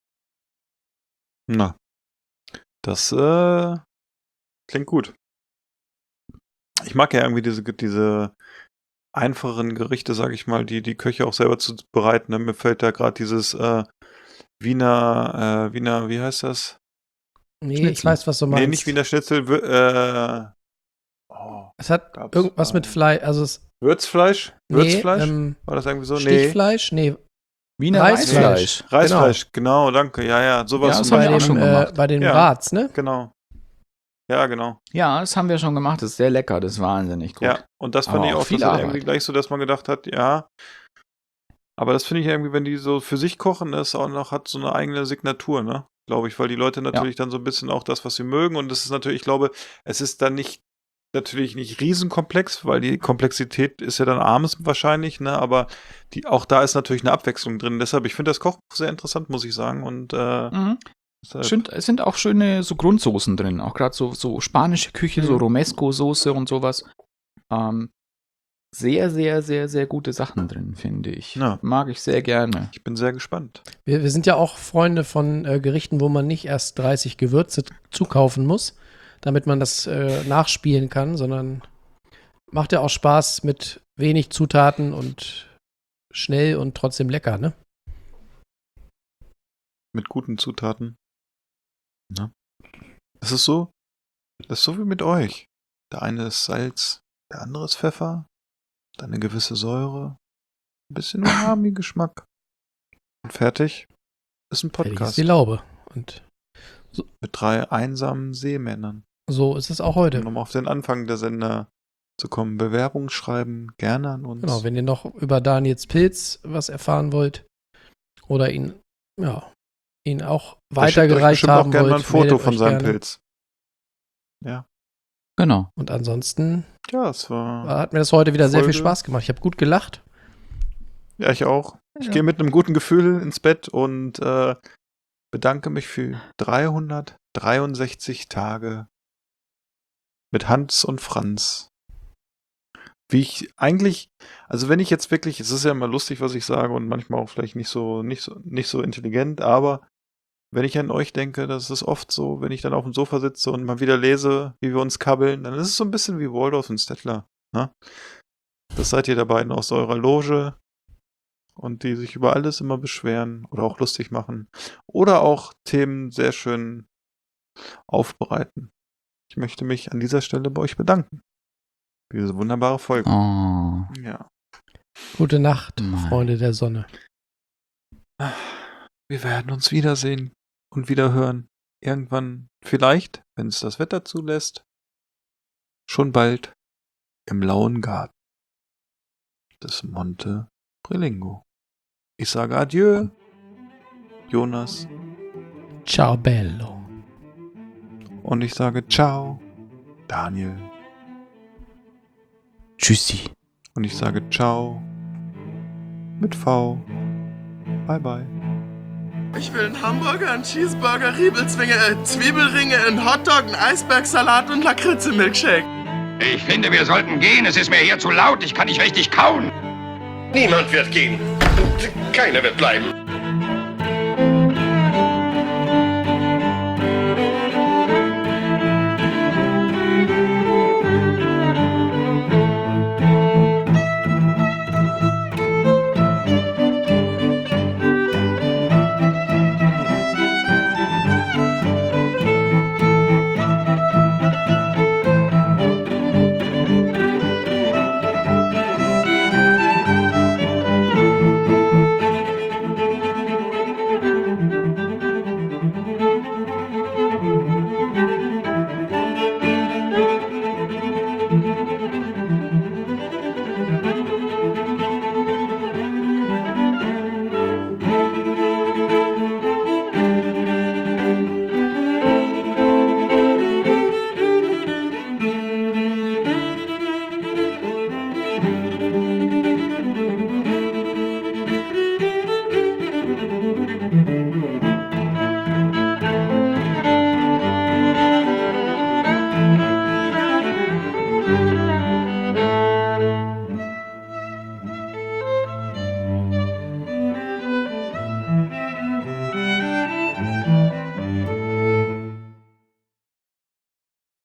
Na, das klingt gut. Ich mag ja irgendwie diese einfacheren Gerichte, sag ich mal, die Köche auch selber zu bereiten. Mir fällt da gerade dieses Wiener, wie heißt das? Nee, Schnitzel. ich weiß, was du meinst. Nee, nicht Wiener Schnitzel, Es hat gab's, irgendwas mit Fleisch, also Würzfleisch? Würzfleisch? War das irgendwie so? Nee. Stichfleisch? Nee, Wiener Reisfleisch. Reisfleisch, genau, danke. Ja, sowas. Ja, das zum haben wir bei auch schon gemacht. bei den Ja. Brats, ne? Genau. Ja, genau. Ja, das haben wir schon gemacht. Das ist sehr lecker. Das ist wahnsinnig gut. Ja, und das fand Aber ich auch auch viel das Arbeit. irgendwie gleich so, dass man gedacht hat, ja. Aber das finde ich irgendwie, wenn die so für sich kochen, das auch noch hat so eine eigene Signatur, ne? Glaube ich, weil die Leute natürlich dann so ein bisschen auch das, was sie mögen. Und das ist natürlich, ich glaube, es ist dann natürlich nicht riesenkomplex, weil die Komplexität ist ja dann abends wahrscheinlich, ne? Aber auch da ist natürlich eine Abwechslung drin. Deshalb, ich finde das Kochbuch sehr interessant, muss ich sagen. Und deshalb, Es sind auch schöne so Grundsoßen drin. Auch gerade so spanische Küche, so Romesco-Soße und sowas. Sehr, sehr, sehr, sehr gute Sachen drin, finde ich. Ja. Mag ich sehr gerne. ich bin sehr gespannt. Wir sind ja auch Freunde von Gerichten, wo man nicht erst 30 Gewürze zukaufen muss, damit man das nachspielen kann, sondern macht ja auch Spaß mit wenig Zutaten und schnell und trotzdem lecker, ne? Mit guten Zutaten. Ne? Das ist so wie mit euch. Der eine ist Salz, der andere ist Pfeffer, dann eine gewisse Säure, ein bisschen Umami-Geschmack. Und fertig ist ein Fertig ist Podcast die Laube. Und mit 3 einsamen Seemännern. so ist es auch heute. Um auf den Anfang der Sender zu kommen. Bewerbung schreiben, gerne an uns. Genau, wenn ihr noch über Daniels Pilz was erfahren wollt oder ihn auch Der schickt euch weitergereicht bestimmt auch haben gerne wollt, mal ein Foto meldet von euch seinem gerne. Pilz. Ja. Genau. Und ansonsten Ja, es war. hat mir das heute wieder sehr viel Folge. Spaß gemacht. Ich habe gut gelacht. Ja, ich auch. Ich gehe mit einem guten Gefühl ins Bett und bedanke mich für 363 Tage mit Hans und Franz. Wie ich eigentlich, also wenn ich jetzt wirklich, es ist ja immer lustig, was ich sage und manchmal auch vielleicht nicht so intelligent, aber wenn ich an euch denke, das ist oft so, wenn ich dann auf dem Sofa sitze und mal wieder lese, wie wir uns kabbeln, dann ist es so ein bisschen wie Waldorf und Stettler. Ne? Das seid ihr da beiden aus eurer Loge und die sich über alles immer beschweren oder auch lustig machen oder auch Themen sehr schön aufbereiten. Ich möchte mich an dieser Stelle bei euch bedanken. Für diese wunderbare Folge. Oh. Ja. Gute Nacht, Nein. Freunde der Sonne. Wir werden uns wiedersehen und wieder hören. Irgendwann, vielleicht, wenn es das Wetter zulässt, schon bald im lauen Garten des Monte Prelingo. Ich sage Adieu, Jonas, Ciao bello. und ich sage Ciao, Daniel, Tschüssi. und ich sage Ciao mit V. Bye bye. Ich will einen Hamburger, einen Cheeseburger, Riebelzwinge, Zwiebelringe, einen Hotdog, einen Eisbergsalat und Lakritze-Milkshake. Ich finde, wir sollten gehen. Es ist mir hier zu laut. Ich kann nicht richtig kauen. Niemand wird gehen. Keiner wird bleiben.